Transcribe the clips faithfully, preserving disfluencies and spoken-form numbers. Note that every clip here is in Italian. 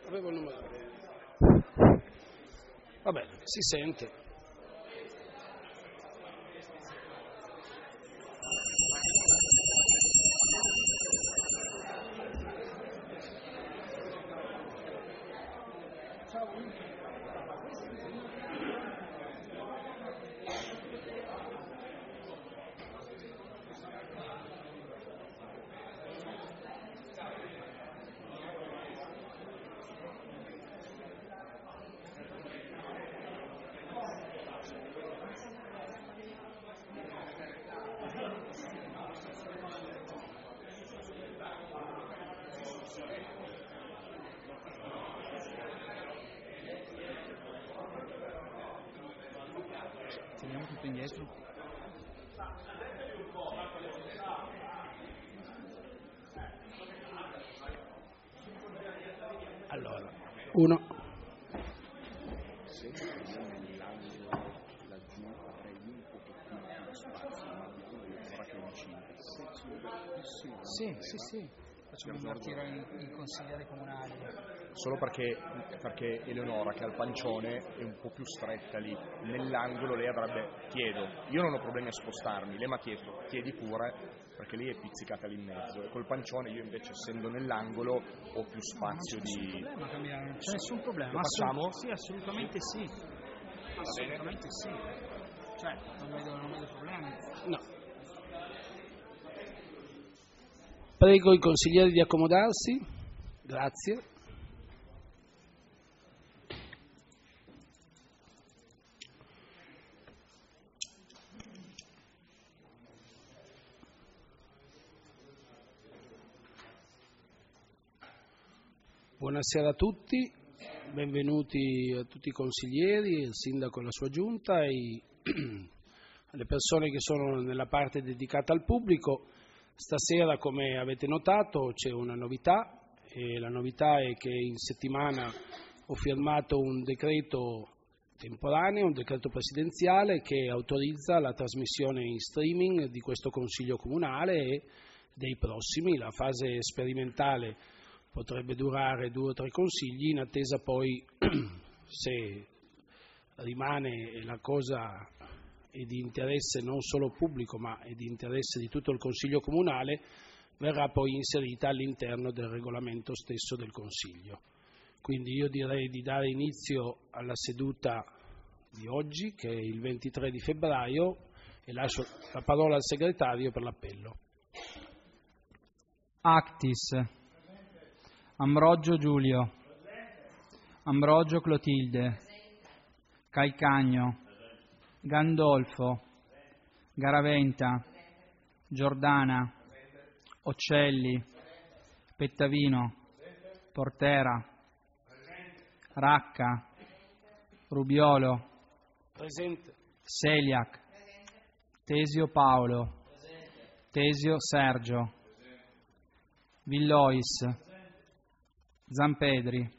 Avevo il numero. Va bene, si sente. Teniamo tutto indietro. Allora, uno. Sì, sì, sì. Facciamo invertire i, i consiglieri comunali. Solo perché, perché Eleonora, che ha il pancione, è un po' più stretta lì. Nell'angolo lei avrebbe, chiedo, io non ho problemi a spostarmi, lei mi ha chiesto, chiedi pure, perché lei è pizzicata lì in mezzo. E col pancione io invece, essendo nell'angolo, ho più spazio no, di... Non c'è problema cambiare, non c'è nessun problema. Lo facciamo? Sì, assolutamente sì. Assolutamente sì. Cioè, non vedo, non vedo problemi. No. Prego i consiglieri di accomodarsi. Grazie. Buonasera a tutti, benvenuti a tutti i consiglieri, il sindaco e la sua giunta e alle persone che sono nella parte dedicata al pubblico. Stasera, come avete notato, c'è una novità e la novità è che in settimana ho firmato un decreto temporaneo, un decreto presidenziale che autorizza la trasmissione in streaming di questo Consiglio Comunale e dei prossimi. La fase sperimentale potrebbe durare due o tre consigli, in attesa poi, se rimane la cosa è di interesse non solo pubblico ma è di interesse di tutto il Consiglio Comunale, verrà poi inserita all'interno del regolamento stesso del Consiglio. Quindi io direi di dare inizio alla seduta di oggi, che è il ventitré di febbraio, e lascio la parola al segretario per l'appello. Actis. Ambrogio Giulio. Ambrogio Clotilde. Calcagno. Gandolfo. Garaventa. Giordana. Occelli. Pettavino. Portera. Racca. Rubiolo. Presente. Seliac. Tesio Paolo. Tesio Sergio. Villois. Zampedri.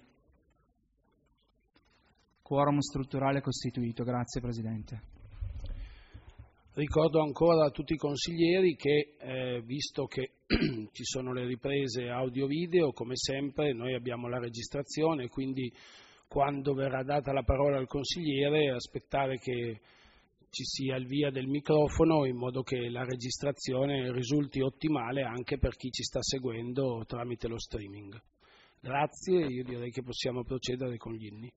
Quorum strutturale costituito. Grazie Presidente. Ricordo ancora a tutti i consiglieri che, eh, visto che ci sono le riprese audio-video, come sempre noi abbiamo la registrazione, quindi quando verrà data la parola al consigliere aspettare che ci sia il via del microfono in modo che la registrazione risulti ottimale anche per chi ci sta seguendo tramite lo streaming. Grazie, io direi che possiamo procedere con gli inni.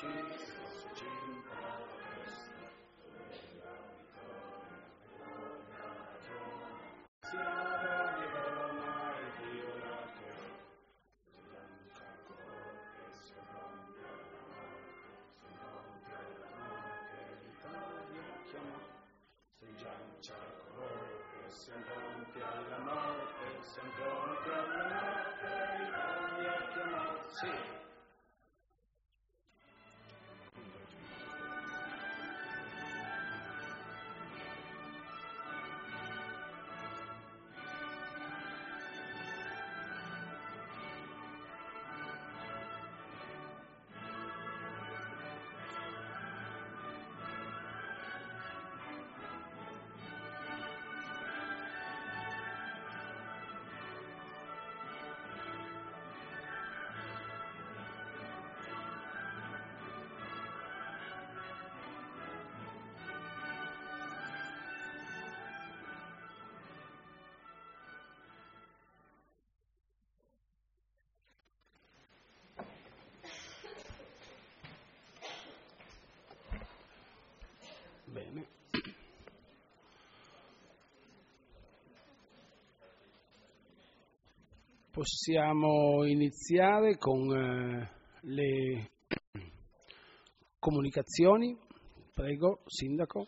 Bene. Possiamo iniziare con eh, le comunicazioni. Prego, Sindaco.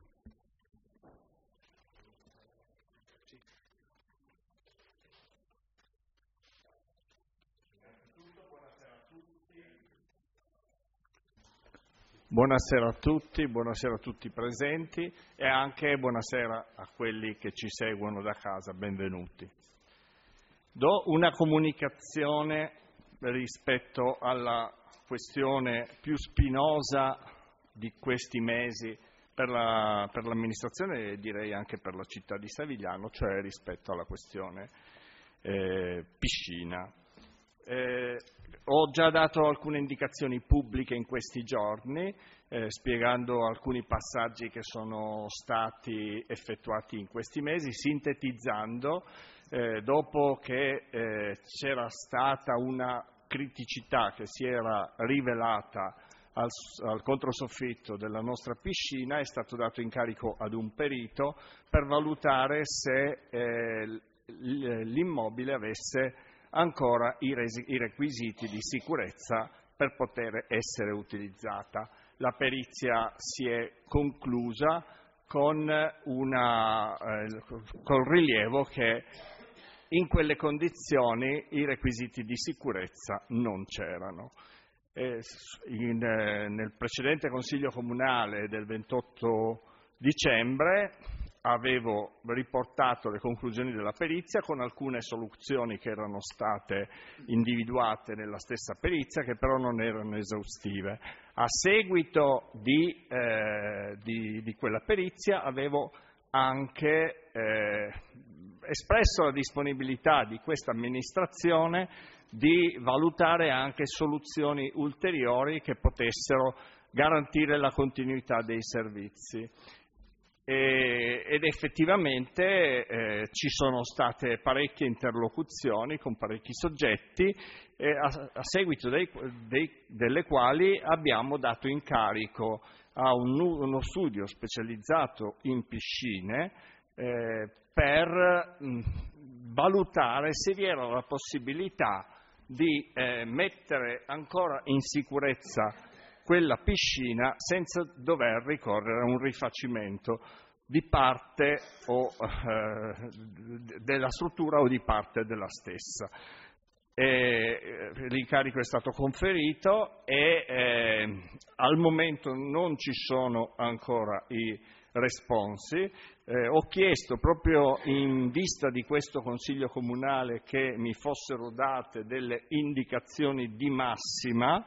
Buonasera a tutti, buonasera a tutti i presenti e anche buonasera a quelli che ci seguono da casa, benvenuti. Do una comunicazione rispetto alla questione più spinosa di questi mesi per, la, per l'amministrazione e direi anche per la città di Savigliano, cioè rispetto alla questione eh, piscina. Eh, ho già dato alcune indicazioni pubbliche in questi giorni, eh, spiegando alcuni passaggi che sono stati effettuati in questi mesi, sintetizzando, eh, dopo che eh, c'era stata una criticità che si era rivelata al, al controsoffitto della nostra piscina, è stato dato incarico ad un perito per valutare se eh, l'immobile avesse ancora i, resi, i requisiti di sicurezza per poter essere utilizzata. La perizia si è conclusa con una, eh, col rilievo che in quelle condizioni i requisiti di sicurezza non c'erano. Eh, in, eh, nel precedente Consiglio Comunale del ventotto dicembre avevo riportato le conclusioni della perizia con alcune soluzioni che erano state individuate nella stessa perizia, che però non erano esaustive. A seguito di, eh, di, di quella perizia avevo anche eh, espresso la disponibilità di questa amministrazione di valutare anche soluzioni ulteriori che potessero garantire la continuità dei servizi. E, ed effettivamente eh, ci sono state parecchie interlocuzioni con parecchi soggetti eh, a, a seguito dei, dei, delle quali abbiamo dato incarico a un, uno studio specializzato in piscine eh, per mh, valutare se vi era la possibilità di eh, mettere ancora in sicurezza quella piscina senza dover ricorrere a un rifacimento di parte o, eh, della struttura o di parte della stessa. E, l'incarico è stato conferito e eh, al momento non ci sono ancora i responsi. Eh, ho chiesto proprio in vista di questo Consiglio Comunale che mi fossero date delle indicazioni di massima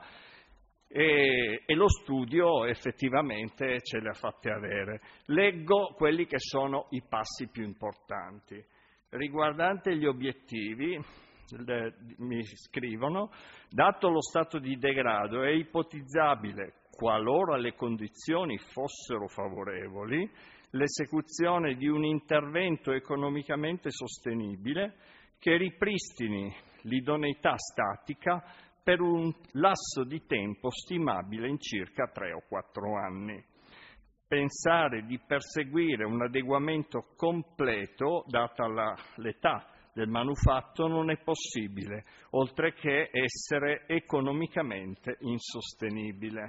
E, e lo studio effettivamente ce le ha fatte avere. Leggo quelli che sono i passi più importanti. Riguardante gli obiettivi, le, mi scrivono, dato lo stato di degrado è ipotizzabile, qualora le condizioni fossero favorevoli, l'esecuzione di un intervento economicamente sostenibile che ripristini l'idoneità statica per un lasso di tempo stimabile in circa tre o quattro anni. Pensare di perseguire un adeguamento completo, data la, l'età del manufatto, non è possibile, oltre che essere economicamente insostenibile.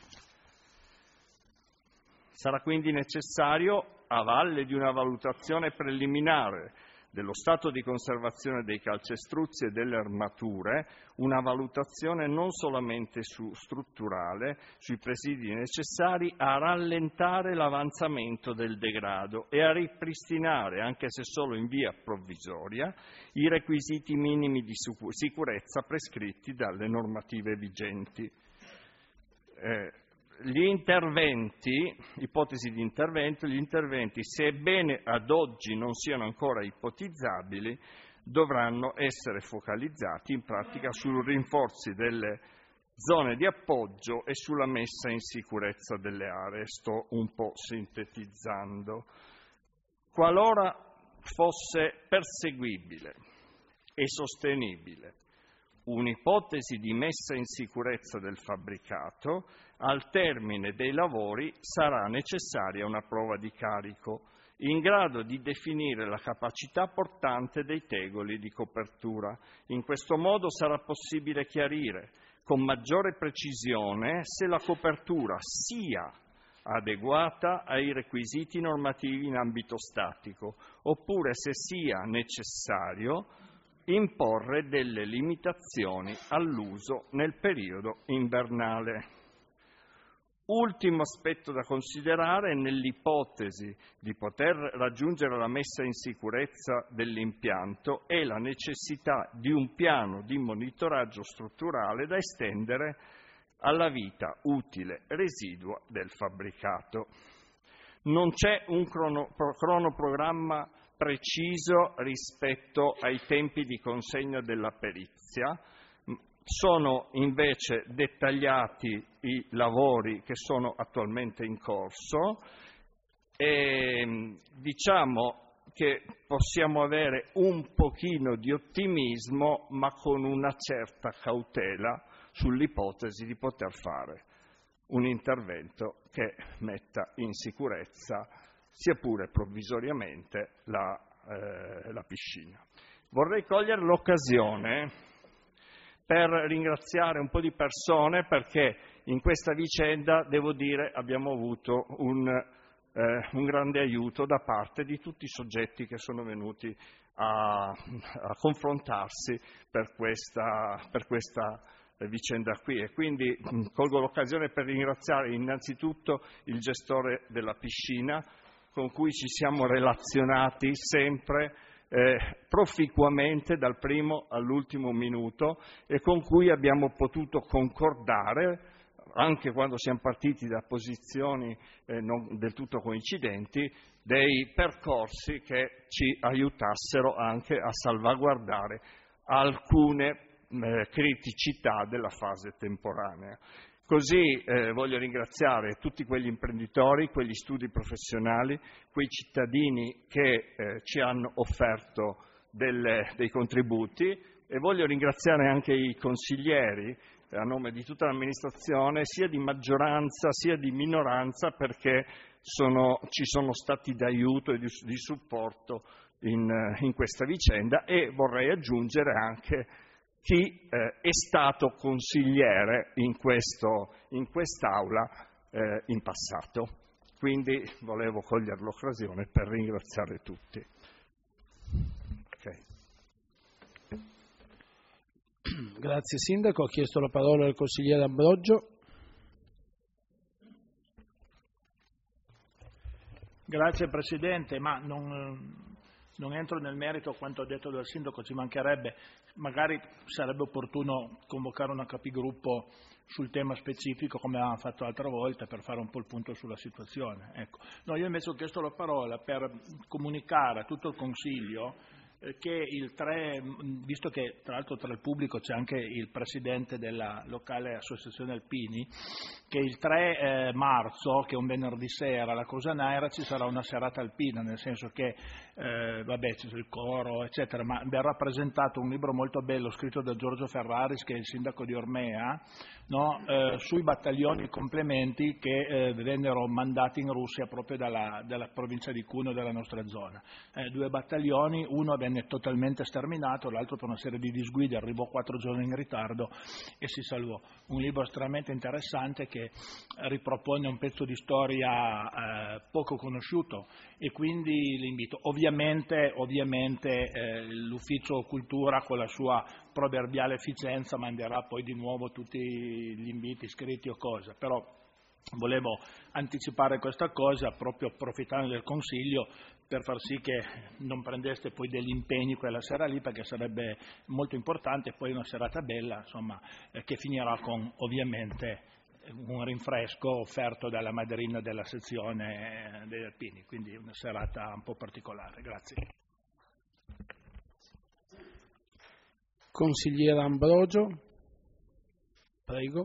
Sarà quindi necessario, a valle di una valutazione preliminare dello stato di conservazione dei calcestruzzi e delle armature, una valutazione non solamente su strutturale, sui presidi necessari a rallentare l'avanzamento del degrado e a ripristinare, anche se solo in via provvisoria, i requisiti minimi di sicurezza prescritti dalle normative vigenti. Eh, Gli interventi, ipotesi di intervento, gli interventi, sebbene ad oggi non siano ancora ipotizzabili, dovranno essere focalizzati in pratica sui rinforzi delle zone di appoggio e sulla messa in sicurezza delle aree. Sto un po' sintetizzando. Qualora fosse perseguibile e sostenibile un'ipotesi di messa in sicurezza del fabbricato, al termine dei lavori sarà necessaria una prova di carico in grado di definire la capacità portante dei tegoli di copertura. In questo modo sarà possibile chiarire con maggiore precisione se la copertura sia adeguata ai requisiti normativi in ambito statico, oppure se sia necessario imporre delle limitazioni all'uso nel periodo invernale. Ultimo aspetto da considerare: nell'ipotesi di poter raggiungere la messa in sicurezza dell'impianto è la necessità di un piano di monitoraggio strutturale da estendere alla vita utile residua del fabbricato. Non c'è un crono, cronoprogramma preciso rispetto ai tempi di consegna della perizia. Sono invece dettagliati i lavori che sono attualmente in corso e diciamo che possiamo avere un pochino di ottimismo, ma con una certa cautela sull'ipotesi di poter fare un intervento che metta in sicurezza, sia pure provvisoriamente, la, eh, la piscina. Vorrei cogliere l'occasione per ringraziare un po' di persone, perché in questa vicenda, devo dire, abbiamo avuto un, eh, un grande aiuto da parte di tutti i soggetti che sono venuti a, a confrontarsi per questa, per questa vicenda qui. E quindi mh, colgo l'occasione per ringraziare innanzitutto il gestore della piscina, con cui ci siamo relazionati sempre eh, proficuamente dal primo all'ultimo minuto e con cui abbiamo potuto concordare, anche quando siamo partiti da posizioni eh, non del tutto coincidenti, dei percorsi che ci aiutassero anche a salvaguardare alcune eh, criticità della fase temporanea. Così eh, voglio ringraziare tutti quegli imprenditori, quegli studi professionali, quei cittadini che eh, ci hanno offerto delle, dei contributi, e voglio ringraziare anche i consiglieri eh, a nome di tutta l'amministrazione, sia di maggioranza sia di minoranza, perché sono, ci sono stati d'aiuto e di, di supporto in, in questa vicenda, e vorrei aggiungere anche chi eh, è stato consigliere in, questo, in quest'Aula eh, in passato. Quindi volevo cogliere l'occasione per ringraziare tutti. Okay. Grazie Sindaco. Ha chiesto la parola il consigliere Ambrogio. Grazie Presidente, ma non... Non entro nel merito a quanto ha detto dal Sindaco, ci mancherebbe, magari sarebbe opportuno convocare una capigruppo sul tema specifico come avevamo fatto l'altra volta, per fare un po' il punto sulla situazione. Ecco. No, io invece ho chiesto la parola per comunicare a tutto il Consiglio eh, che il tre, visto che tra l'altro tra il pubblico c'è anche il presidente della locale associazione Alpini, che il tre eh, marzo, che è un venerdì sera, alla Cosa Naira ci sarà una serata alpina, nel senso che eh, vabbè, c'è il coro eccetera, ma verrà presentato un libro molto bello scritto da Giorgio Ferraris, che è il sindaco di Ormea, no? eh, sui battaglioni complementi che eh, vennero mandati in Russia proprio dalla, dalla provincia di Cuneo, della nostra zona. Eh, due battaglioni, uno venne totalmente sterminato, l'altro per una serie di disguide arrivò quattro giorni in ritardo e si salvò. Un libro estremamente interessante che ripropone un pezzo di storia eh, poco conosciuto, e quindi l'invito. Ovviamente, ovviamente eh, l'Ufficio Cultura con la sua proverbiale efficienza manderà poi di nuovo tutti gli inviti scritti o cose, però volevo anticipare questa cosa proprio approfittando del Consiglio per far sì che non prendeste poi degli impegni quella sera lì, perché sarebbe molto importante, poi una serata bella, insomma, eh, che finirà con ovviamente un rinfresco offerto dalla madrina della sezione degli Alpini, quindi una serata un po' particolare. Grazie. Consigliera Ambrogio, prego.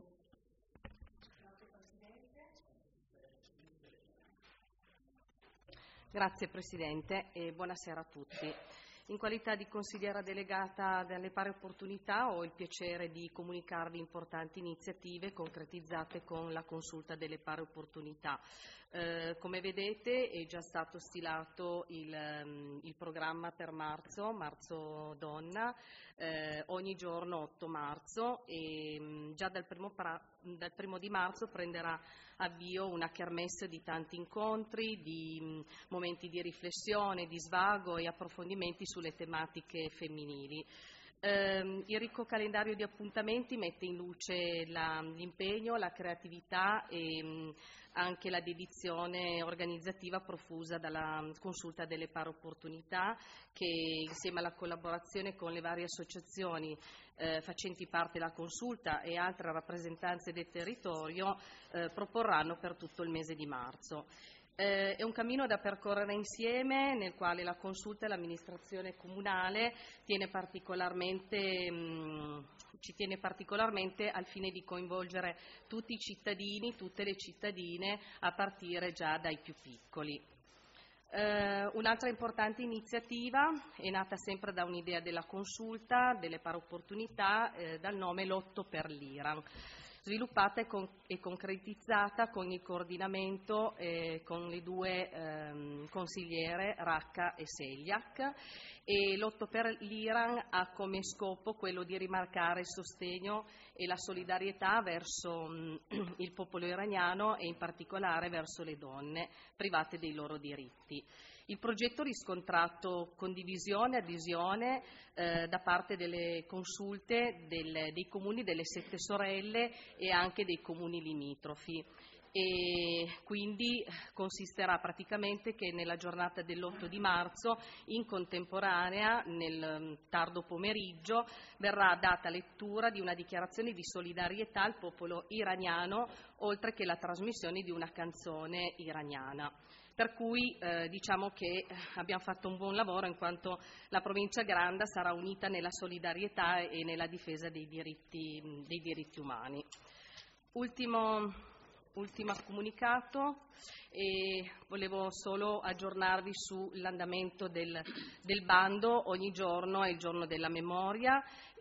Grazie Presidente e buonasera a tutti. In qualità di consigliera delegata delle pari opportunità ho il piacere di comunicarvi importanti iniziative concretizzate con la consulta delle pari opportunità. Eh, come vedete è già stato stilato il, um, il programma per marzo, marzo donna, eh, ogni giorno otto marzo, e um, già dal primo, pra- dal primo di marzo prenderà avvio una kermesse di tanti incontri, di um, momenti di riflessione, di svago e approfondimenti sulle tematiche femminili. Eh, il ricco calendario di appuntamenti mette in luce la, l'impegno, la creatività e mh, anche la dedizione organizzativa profusa dalla consulta delle pari opportunità, che insieme alla collaborazione con le varie associazioni eh, facenti parte della consulta e altre rappresentanze del territorio eh, proporranno per tutto il mese di marzo. Eh, è un cammino da percorrere insieme, nel quale la consulta e l'amministrazione comunale tiene particolarmente, mh, ci tiene particolarmente al fine di coinvolgere tutti i cittadini, tutte le cittadine, a partire già dai più piccoli. Eh, un'altra importante iniziativa è nata sempre da un'idea della consulta, delle pari opportunità, eh, dal nome Lotto per l'Iran, sviluppata e, con, e concretizzata con il coordinamento eh, con le due ehm, consigliere Racca e Segliac. E Lotto per l'Iran ha come scopo quello di rimarcare il sostegno e la solidarietà verso mh, il popolo iraniano e in particolare verso le donne private dei loro diritti. Il progetto ha riscontrato condivisione e adesione eh, da parte delle consulte del, dei comuni delle Sette Sorelle e anche dei comuni limitrofi, e quindi consisterà praticamente che nella giornata dell'otto di marzo, in contemporanea, nel tardo pomeriggio, verrà data lettura di una dichiarazione di solidarietà al popolo iraniano, oltre che la trasmissione di una canzone iraniana. Per cui eh, diciamo che abbiamo fatto un buon lavoro, in quanto la provincia Granda sarà unita nella solidarietà e nella difesa dei diritti, dei diritti umani. Ultimo, ultimo comunicato, e volevo solo aggiornarvi sull'andamento del, del bando. Ogni giorno è il giorno della memoria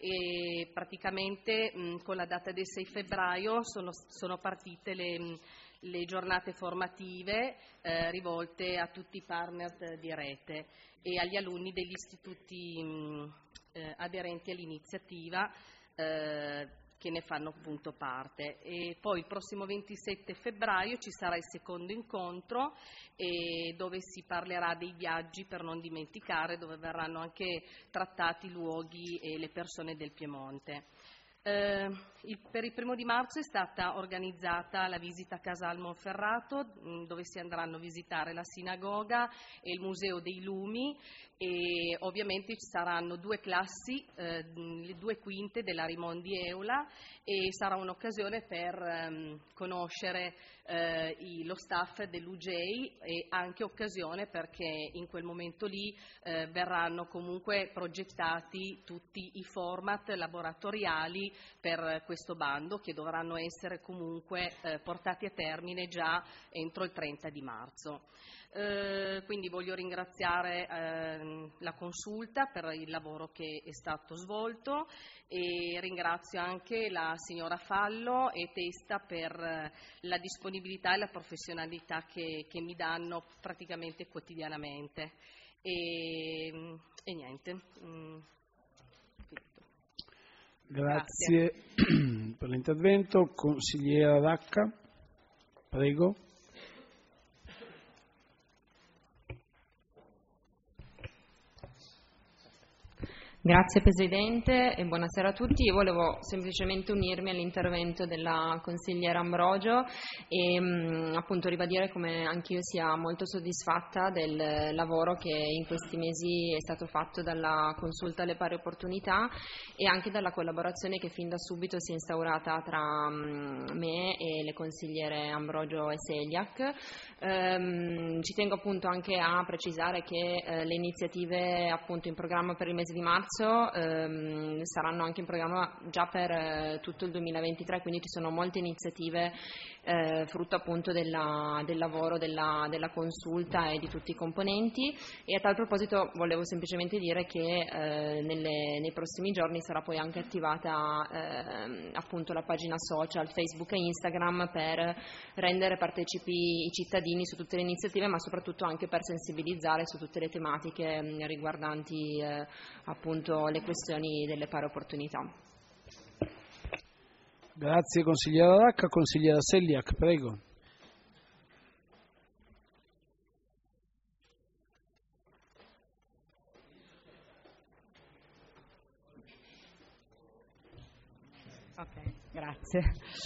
e praticamente mh, con la data del sei febbraio sono, sono partite le... Mh, le giornate formative eh, rivolte a tutti i partner di rete e agli alunni degli istituti mh, eh, aderenti all'iniziativa eh, che ne fanno appunto parte. E poi il prossimo ventisette febbraio ci sarà il secondo incontro e dove si parlerà dei viaggi per non dimenticare, dove verranno anche trattati i luoghi e le persone del Piemonte. Eh, il, per il primo di marzo è stata organizzata la visita a Casal Monferrato, mh, dove si andranno a visitare la sinagoga e il Museo dei Lumi, e ovviamente ci saranno due classi, eh, le due quinte della Rimondi Eula, e sarà un'occasione per ehm, conoscere eh, i, lo staff dell'U G E I, e anche occasione perché in quel momento lì eh, verranno comunque progettati tutti i format laboratoriali per questo bando, che dovranno essere comunque eh, portati a termine già entro il trenta di marzo. Eh, quindi voglio ringraziare eh, la Consulta per il lavoro che è stato svolto, e ringrazio anche la signora Fallo e Testa per eh, la disponibilità e la professionalità che, che mi danno praticamente quotidianamente. E, e niente. Mm. Grazie, Grazie per l'intervento. Consigliera Dacca, prego. Grazie Presidente e buonasera a tutti. Io volevo semplicemente unirmi all'intervento della consigliera Ambrogio e mh, appunto ribadire come anch'io sia molto soddisfatta del lavoro che in questi mesi è stato fatto dalla Consulta alle pari opportunità e anche dalla collaborazione che fin da subito si è instaurata tra mh, me e le consigliere Ambrogio e Seliak. Ehm, ci tengo appunto anche a precisare che eh, le iniziative appunto in programma per il mese di marzo Ehm, saranno anche in programma già per eh, tutto il duemilaventitré, quindi ci sono molte iniziative eh, frutto appunto della, del lavoro della, della Consulta e di tutti i componenti. E a tal proposito volevo semplicemente dire che eh, nelle, nei prossimi giorni sarà poi anche attivata eh, appunto la pagina social Facebook e Instagram per rendere partecipi i cittadini su tutte le iniziative, ma soprattutto anche per sensibilizzare su tutte le tematiche mh, riguardanti eh, appunto le questioni delle pari opportunità. Grazie consigliera Dacca. Consigliera Seliak, prego. Ok, grazie.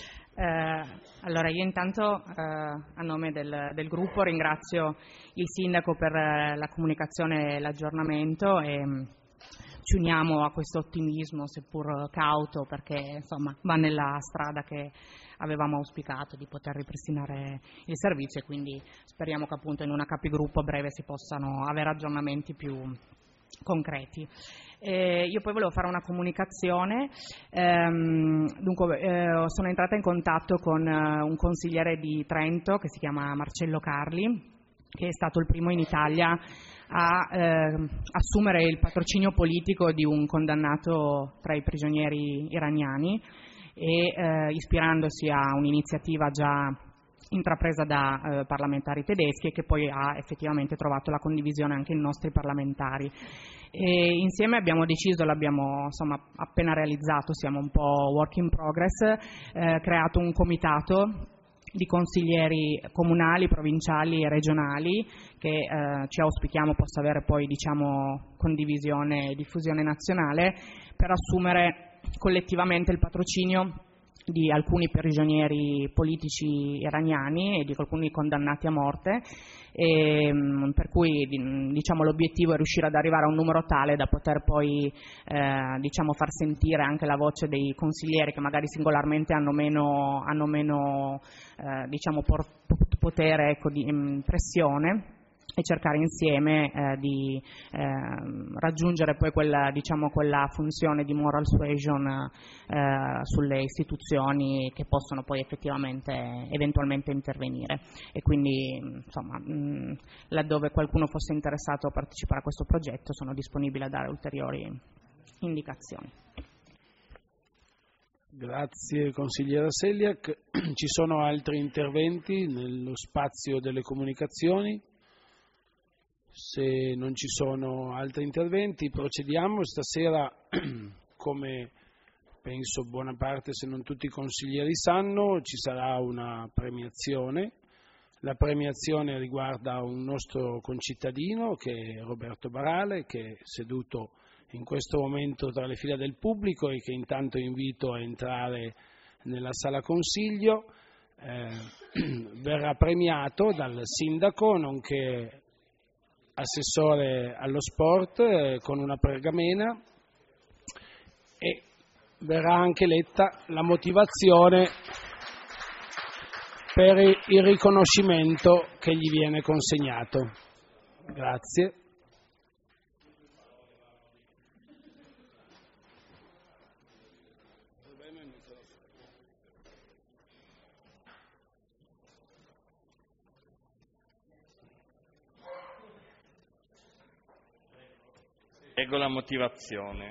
Eh, allora io intanto eh, a nome del, del gruppo ringrazio il Sindaco per eh, la comunicazione e l'aggiornamento e mh, ci uniamo a questo ottimismo, seppur cauto, perché insomma va nella strada che avevamo auspicato di poter ripristinare il servizio, e quindi speriamo che appunto in una capigruppo a breve si possano avere aggiornamenti più concreti. Eh, io poi volevo fare una comunicazione, ehm, dunque eh, sono entrata in contatto con eh, un consigliere di Trento che si chiama Marcello Carli, che è stato il primo in Italia a eh, assumere il patrocinio politico di un condannato tra i prigionieri iraniani e eh, ispirandosi a un'iniziativa già intrapresa da eh, parlamentari tedeschi e che poi ha effettivamente trovato la condivisione anche in nostri parlamentari. E insieme abbiamo deciso, l'abbiamo insomma appena realizzato, siamo un po' work in progress, eh, creato un comitato di consiglieri comunali, provinciali e regionali che eh, ci auspichiamo possa avere poi diciamo condivisione e diffusione nazionale per assumere collettivamente il patrocinio di alcuni prigionieri politici iraniani e di alcuni condannati a morte, e, per cui diciamo, l'obiettivo è riuscire ad arrivare a un numero tale da poter poi eh, diciamo, far sentire anche la voce dei consiglieri che magari singolarmente hanno meno, hanno meno eh, diciamo, potere, ecco, di pressione, e cercare insieme eh, di eh, raggiungere poi quella, diciamo, quella funzione di moral suasion eh, sulle istituzioni che possono poi effettivamente eventualmente intervenire. E quindi insomma mh, laddove qualcuno fosse interessato a partecipare a questo progetto sono disponibile a dare ulteriori indicazioni. Grazie consigliera Seliak. Ci sono altri interventi nello spazio delle comunicazioni? Se non ci sono altri interventi procediamo. Stasera, come penso buona parte se non tutti i consiglieri sanno, ci sarà una premiazione. La premiazione riguarda un nostro concittadino che è Roberto Barale, che è seduto in questo momento tra le fila del pubblico e che intanto invito a entrare nella sala consiglio. Eh, verrà premiato dal sindaco, nonché assessore allo sport, eh, con una pergamena, e verrà anche letta la motivazione per il riconoscimento che gli viene consegnato. Grazie. Leggo la motivazione.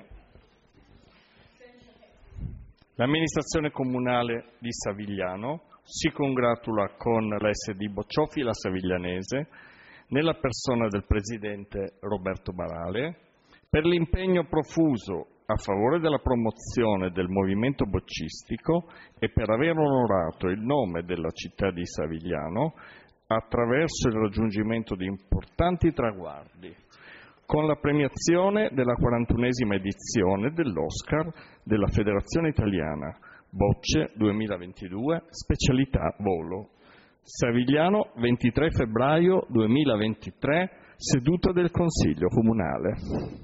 L'amministrazione comunale di Savigliano si congratula con la S D Bocciofila la Saviglianese, nella persona del presidente Roberto Barale, per l'impegno profuso a favore della promozione del movimento boccistico e per aver onorato il nome della città di Savigliano attraverso il raggiungimento di importanti traguardi, con la premiazione della quarantunesima edizione dell'Oscar della Federazione Italiana Bocce duemilaventidue, specialità volo. Savigliano, ventitré febbraio duemilaventitré, seduta del Consiglio Comunale.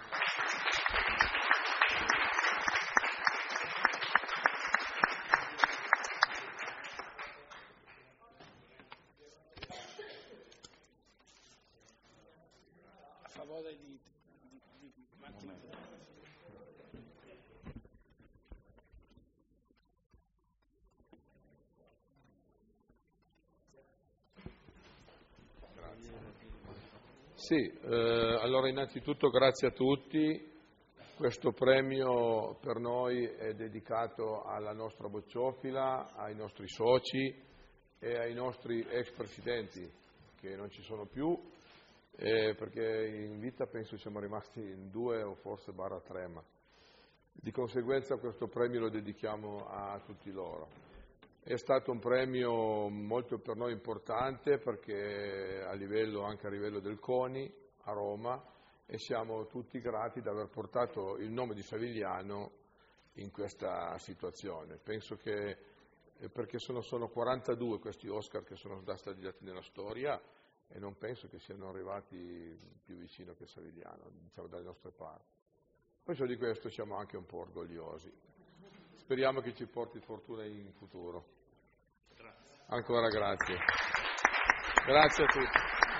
Sì, eh, allora innanzitutto grazie a tutti. Questo premio per noi è dedicato alla nostra bocciofila, ai nostri soci e ai nostri ex presidenti che non ci sono più, eh, perché in vita penso siamo rimasti in due o forse barra tre, ma di conseguenza questo premio lo dedichiamo a tutti loro. È stato un premio molto per noi importante perché a livello, anche a livello del CONI a Roma, e siamo tutti grati di aver portato il nome di Savigliano in questa situazione. Penso che, perché sono, sono quarantadue questi Oscar che sono già stati dati nella storia e non penso che siano arrivati più vicino che Savigliano, diciamo dalle nostre parti. Poi di questo siamo anche un po' orgogliosi. Speriamo che ci porti fortuna in futuro. Grazie. Ancora grazie. Grazie a tutti.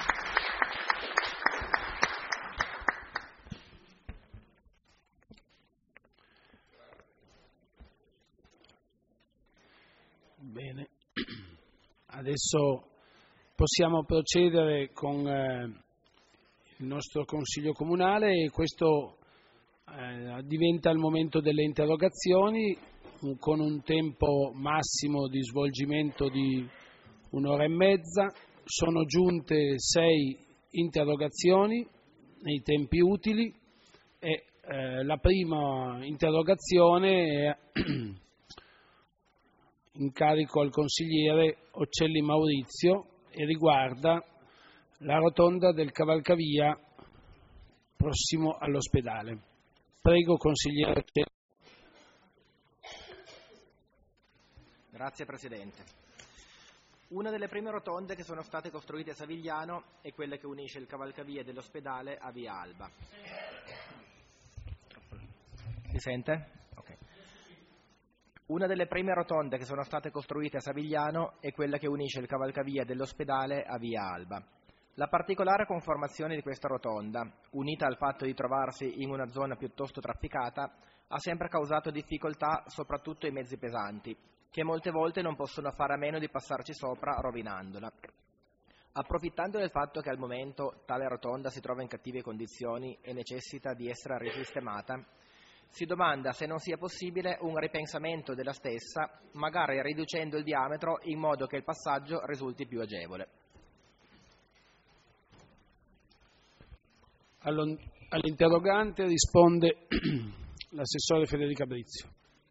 Bene, adesso possiamo procedere con eh, il nostro Consiglio Comunale e questo eh, diventa il momento delle interrogazioni, con un tempo massimo di svolgimento di un'ora e mezza. Sono giunte sei interrogazioni nei tempi utili e eh, la prima interrogazione è in carico al consigliere Occelli Maurizio e riguarda la rotonda del cavalcavia prossimo all'ospedale. Prego, consigliere Occelli. Grazie Presidente. Una delle prime rotonde che sono state costruite a Savigliano è quella che unisce il cavalcavia dell'ospedale a Via Alba. Si sente? Ok. Una delle prime rotonde che sono state costruite a Savigliano è quella che unisce il cavalcavia dell'ospedale a Via Alba. La particolare conformazione di questa rotonda, unita al fatto di trovarsi in una zona piuttosto trafficata, ha sempre causato difficoltà soprattutto ai mezzi pesanti, che molte volte non possono fare a meno di passarci sopra rovinandola. Approfittando del fatto che al momento tale rotonda si trova in cattive condizioni e necessita di essere risistemata, si domanda se non sia possibile un ripensamento della stessa, magari riducendo il diametro in modo che il passaggio risulti più agevole. All'interrogante risponde l'assessore Federica Brizio.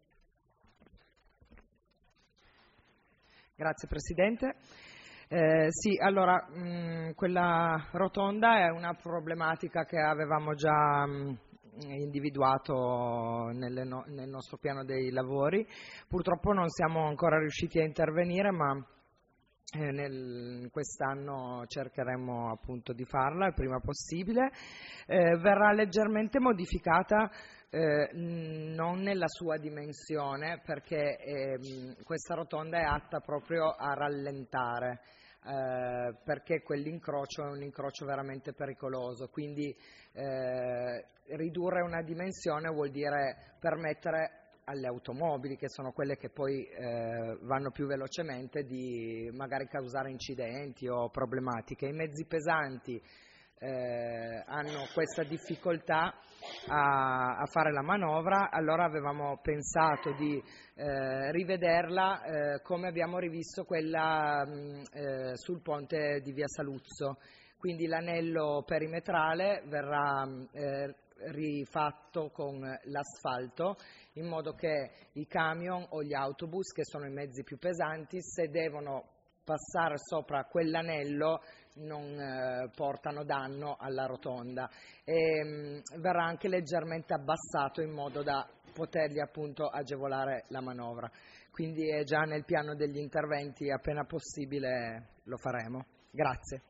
Grazie Presidente. Eh, sì, allora, mh, quella rotonda è una problematica che avevamo già mh, individuato nelle no, nel nostro piano dei lavori. Purtroppo non siamo ancora riusciti a intervenire, ma eh, nel, quest'anno cercheremo appunto di farla il prima possibile. Eh, verrà leggermente modificata, eh, non nella sua dimensione, perché eh, questa rotonda è atta proprio a rallentare, eh, perché quell'incrocio è un incrocio veramente pericoloso, quindi eh, ridurre una dimensione vuol dire permettere alle automobili, che sono quelle che poi eh, vanno più velocemente, di magari causare incidenti o problematiche. I mezzi pesanti eh, hanno questa difficoltà a, a fare la manovra, allora avevamo pensato di eh, rivederla eh, come abbiamo rivisto quella mh, eh, sul ponte di Via Saluzzo. Quindi l'anello perimetrale verrà eh, rifatto con l'asfalto, in modo che i camion o gli autobus, che sono i mezzi più pesanti, se devono passare sopra quell'anello non eh, portano danno alla rotonda, e mh, verrà anche leggermente abbassato in modo da potergli appunto agevolare la manovra. Quindi è già nel piano degli interventi, appena possibile lo faremo. Grazie.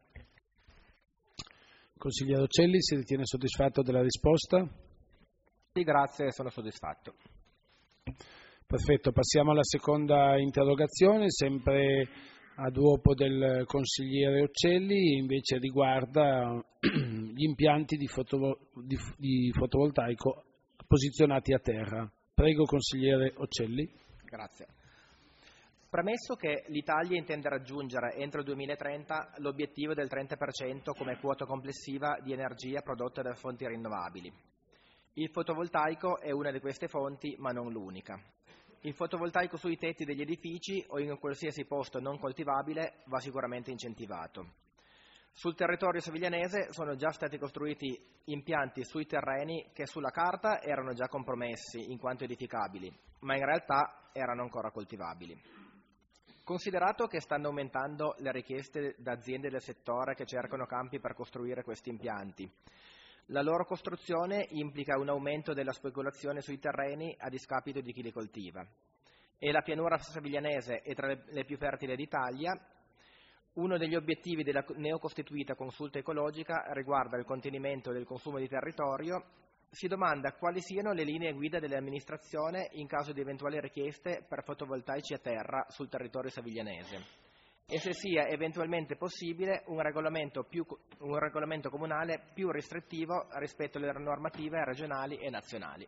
Consigliere Ocelli, si ritiene soddisfatto della risposta? Sì, grazie, sono soddisfatto. Perfetto, passiamo alla seconda interrogazione, sempre a duopo del consigliere Ocelli, invece riguarda gli impianti di, fotovo- di, di fotovoltaico posizionati a terra. Prego, consigliere Ocelli. Grazie. Premesso che l'Italia intende raggiungere entro il duemilatrenta l'obiettivo del trenta per cento come quota complessiva di energia prodotta da fonti rinnovabili. Il fotovoltaico è una di queste fonti, ma non l'unica. Il fotovoltaico sui tetti degli edifici o in qualsiasi posto non coltivabile va sicuramente incentivato. Sul territorio seviglianese sono già stati costruiti impianti sui terreni che sulla carta erano già compromessi in quanto edificabili, ma in realtà erano ancora coltivabili. Considerato che stanno aumentando le richieste da aziende del settore che cercano campi per costruire questi impianti, la loro costruzione implica un aumento della speculazione sui terreni a discapito di chi li coltiva. E la pianura seviglianese è tra le più fertili d'Italia. Uno degli obiettivi della neocostituita consulta ecologica riguarda il contenimento del consumo di territorio. Si domanda quali siano le linee guida dell'amministrazione in caso di eventuali richieste per fotovoltaici a terra sul territorio seviglianese e se sia eventualmente possibile un regolamento, più, un regolamento comunale più restrittivo rispetto alle normative regionali e nazionali.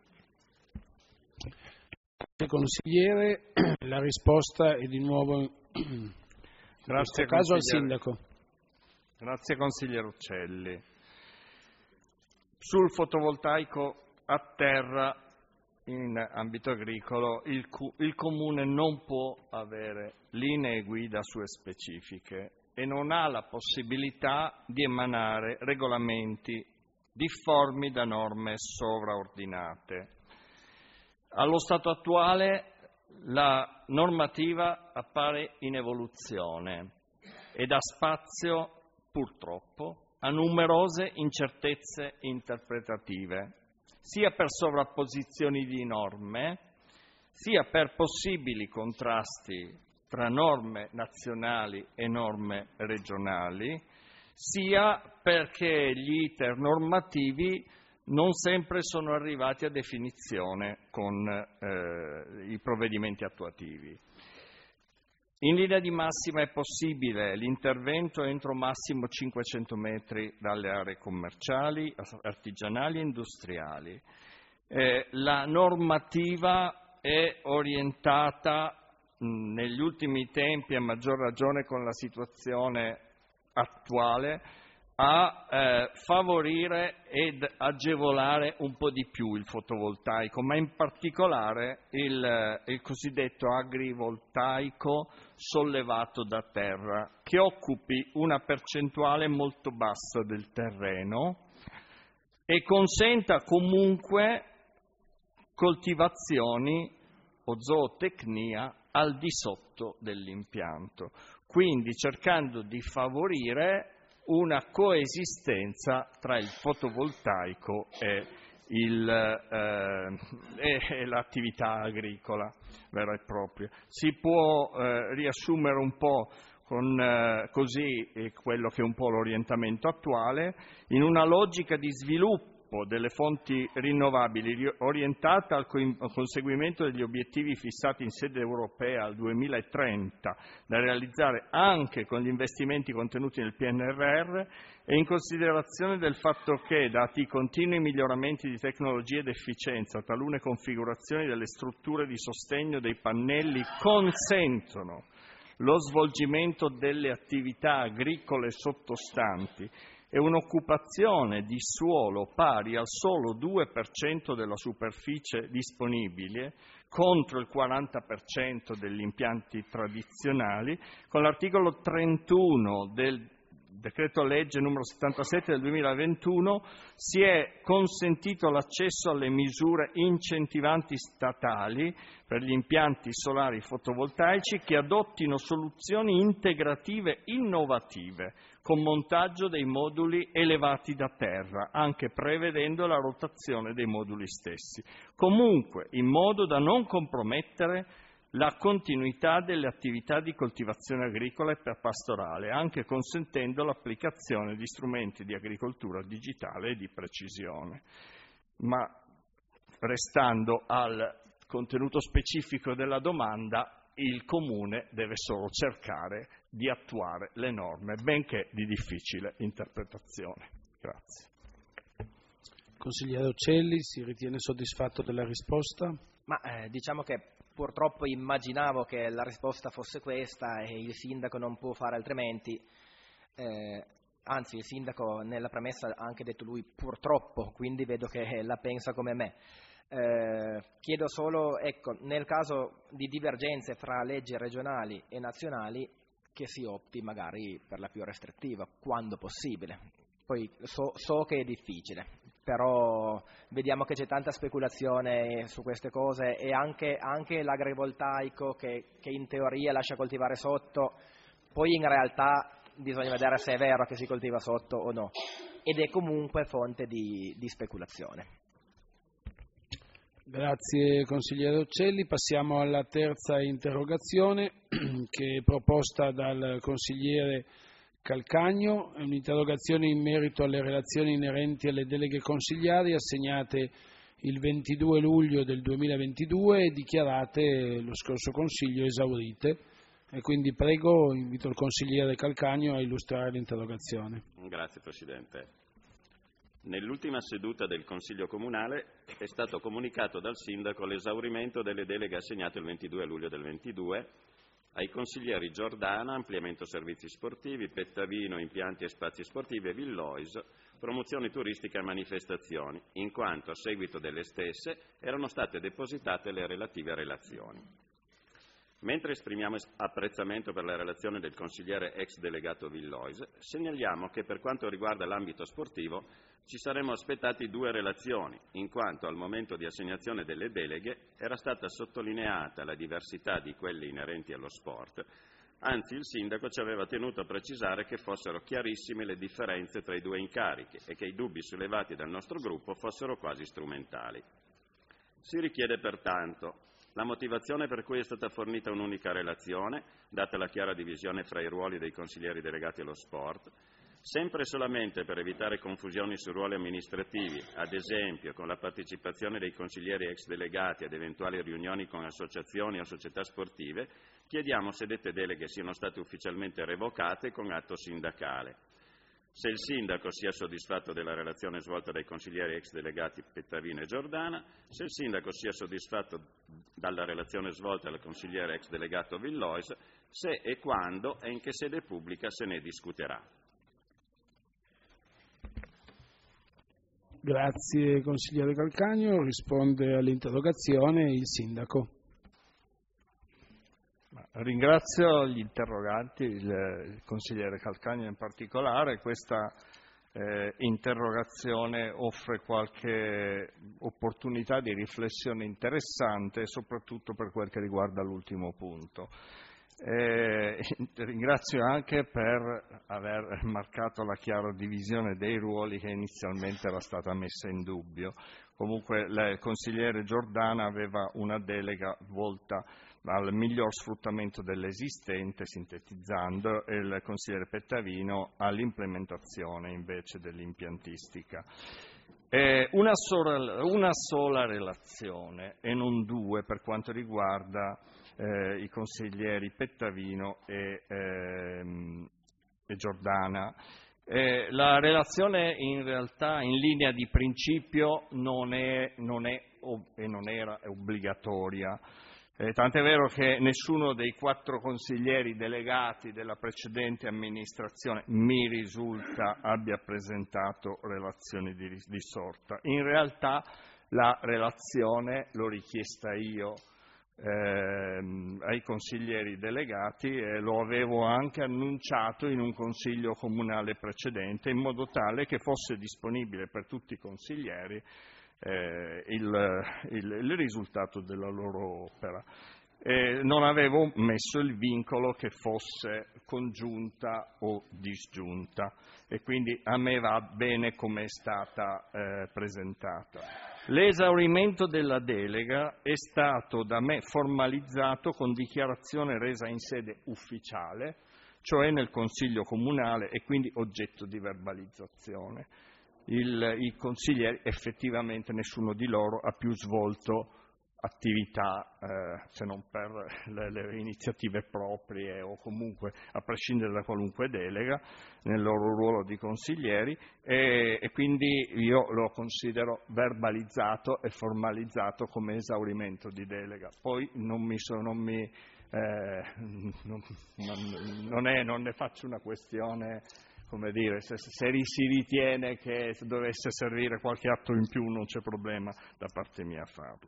Consigliere, la risposta è di nuovo in Grazie, questo caso al sindaco. Grazie consigliere Uccelli. Sul fotovoltaico a terra in ambito agricolo il, il Comune non può avere linee guida sue specifiche e non ha la possibilità di emanare regolamenti difformi da norme sovraordinate. Allo stato attuale la normativa appare in evoluzione e dà spazio, purtroppo, a numerose incertezze interpretative, sia per sovrapposizioni di norme, sia per possibili contrasti tra norme nazionali e norme regionali, sia perché gli iter normativi non sempre sono arrivati a definizione con eh, i provvedimenti attuativi. In linea di massima è possibile l'intervento entro massimo cinquecento metri dalle aree commerciali, artigianali e industriali. Eh, la normativa è orientata mh, negli ultimi tempi, a maggior ragione con la situazione attuale, a eh, favorire ed agevolare un po' di più il fotovoltaico, ma in particolare il, il cosiddetto agrivoltaico sollevato da terra, che occupi una percentuale molto bassa del terreno e consenta comunque coltivazioni o zootecnia al di sotto dell'impianto, quindi cercando di favorire una coesistenza tra il fotovoltaico e il, eh, è l'attività agricola vera e propria. Si può eh, riassumere un po' con eh, così eh, quello che è un po' l'orientamento attuale, in una logica di sviluppo delle fonti rinnovabili orientata al conseguimento degli obiettivi fissati in sede europea al duemilatrenta, da realizzare anche con gli investimenti contenuti nel P N R R, e in considerazione del fatto che, dati i continui miglioramenti di tecnologia ed efficienza, talune configurazioni delle strutture di sostegno dei pannelli consentono lo svolgimento delle attività agricole sottostanti e un'occupazione di suolo pari al solo due per cento della superficie disponibile, contro il quaranta per cento degli impianti tradizionali, con l'articolo trentuno del Decreto legge numero settantasette del duemilaventuno si è consentito l'accesso alle misure incentivanti statali per gli impianti solari fotovoltaici che adottino soluzioni integrative innovative con montaggio dei moduli elevati da terra, anche prevedendo la rotazione dei moduli stessi, comunque in modo da non compromettere la continuità delle attività di coltivazione agricola e pastorale, anche consentendo l'applicazione di strumenti di agricoltura digitale e di precisione. Ma restando al contenuto specifico della domanda, il Comune deve solo cercare di attuare le norme, benché di difficile interpretazione. Grazie. Consigliere Uccelli, si ritiene soddisfatto della risposta? Ma eh, diciamo che purtroppo immaginavo che la risposta fosse questa e il sindaco non può fare altrimenti, eh, anzi il sindaco nella premessa ha anche detto lui purtroppo, quindi vedo che la pensa come me. Eh, chiedo solo, ecco, nel caso di divergenze fra leggi regionali e nazionali, che si opti magari per la più restrittiva, quando possibile. Poi so, so che è difficile, però vediamo che c'è tanta speculazione su queste cose e anche, anche l'agrivoltaico che, che in teoria lascia coltivare sotto, poi in realtà bisogna vedere se è vero che si coltiva sotto o no, ed è comunque fonte di, di speculazione. Grazie consigliere Uccelli. Passiamo alla terza interrogazione che è proposta dal consigliere Calcagno, è un'interrogazione in merito alle relazioni inerenti alle deleghe consigliari assegnate il ventidue luglio del duemilaventidue e dichiarate lo scorso Consiglio esaurite. E quindi prego, invito il consigliere Calcagno a illustrare l'interrogazione. Grazie Presidente. Nell'ultima seduta del Consiglio Comunale è stato comunicato dal Sindaco l'esaurimento delle deleghe assegnate il ventidue luglio del ventidue ai consiglieri Giordana, ampliamento servizi sportivi, Pettavino, impianti e spazi sportivi e Villois, promozioni turistiche e manifestazioni, in quanto a seguito delle stesse erano state depositate le relative relazioni. Mentre esprimiamo apprezzamento per la relazione del consigliere ex delegato Villois, segnaliamo che per quanto riguarda l'ambito sportivo ci saremmo aspettati due relazioni, in quanto al momento di assegnazione delle deleghe era stata sottolineata la diversità di quelle inerenti allo sport, anzi il sindaco ci aveva tenuto a precisare che fossero chiarissime le differenze tra i due incarichi e che i dubbi sollevati dal nostro gruppo fossero quasi strumentali. Si richiede pertanto la motivazione per cui è stata fornita un'unica relazione, data la chiara divisione fra i ruoli dei consiglieri delegati allo sport, sempre e solamente per evitare confusioni su ruoli amministrativi, ad esempio con la partecipazione dei consiglieri ex delegati ad eventuali riunioni con associazioni o società sportive, chiediamo se dette deleghe siano state ufficialmente revocate con atto sindacale. Se il sindaco sia soddisfatto della relazione svolta dai consiglieri ex delegati Pettavino e Giordana, se il sindaco sia soddisfatto dalla relazione svolta dal consigliere ex delegato Villois, se e quando e in che sede pubblica se ne discuterà. Grazie consigliere Calcagno, risponde all'interrogazione il sindaco. Ringrazio gli interroganti, il, il consigliere Calcagno in particolare. Questa eh, interrogazione offre qualche opportunità di riflessione interessante, soprattutto per quel che riguarda l'ultimo punto. Eh, ringrazio anche per aver marcato la chiara divisione dei ruoli che inizialmente era stata messa in dubbio. Comunque il consigliere Giordana aveva una delega volta al miglior sfruttamento dell'esistente, sintetizzando, e il consigliere Pettavino all'implementazione invece dell'impiantistica. Eh, una, sola, una sola relazione e non due per quanto riguarda eh, i consiglieri Pettavino e, ehm, e Giordana. Eh, la relazione in realtà in linea di principio non è, non è e non era obbligatoria. Eh, tant'è vero che nessuno dei quattro consiglieri delegati della precedente amministrazione, mi risulta, abbia presentato relazioni di, di sorta. In realtà la relazione l'ho richiesta io eh, ai consiglieri delegati e lo avevo anche annunciato in un consiglio comunale precedente, in modo tale che fosse disponibile per tutti i consiglieri Eh, il, il, il risultato della loro opera. Eh, non avevo messo il vincolo che fosse congiunta o disgiunta e quindi a me va bene come è stata eh, presentata. L'esaurimento della delega è stato da me formalizzato con dichiarazione resa in sede ufficiale, cioè nel Consiglio Comunale, e quindi oggetto di verbalizzazione. Il, I consiglieri, effettivamente nessuno di loro ha più svolto attività, eh, se non per le, le iniziative proprie o comunque a prescindere da qualunque delega, nel loro ruolo di consiglieri e, e quindi io lo considero verbalizzato e formalizzato come esaurimento di delega. Poi non mi sono, non mi, eh, non, non, non, è, non ne faccio una questione. Come dire, se, se si ritiene che dovesse servire qualche atto in più non c'è problema da parte mia a farlo.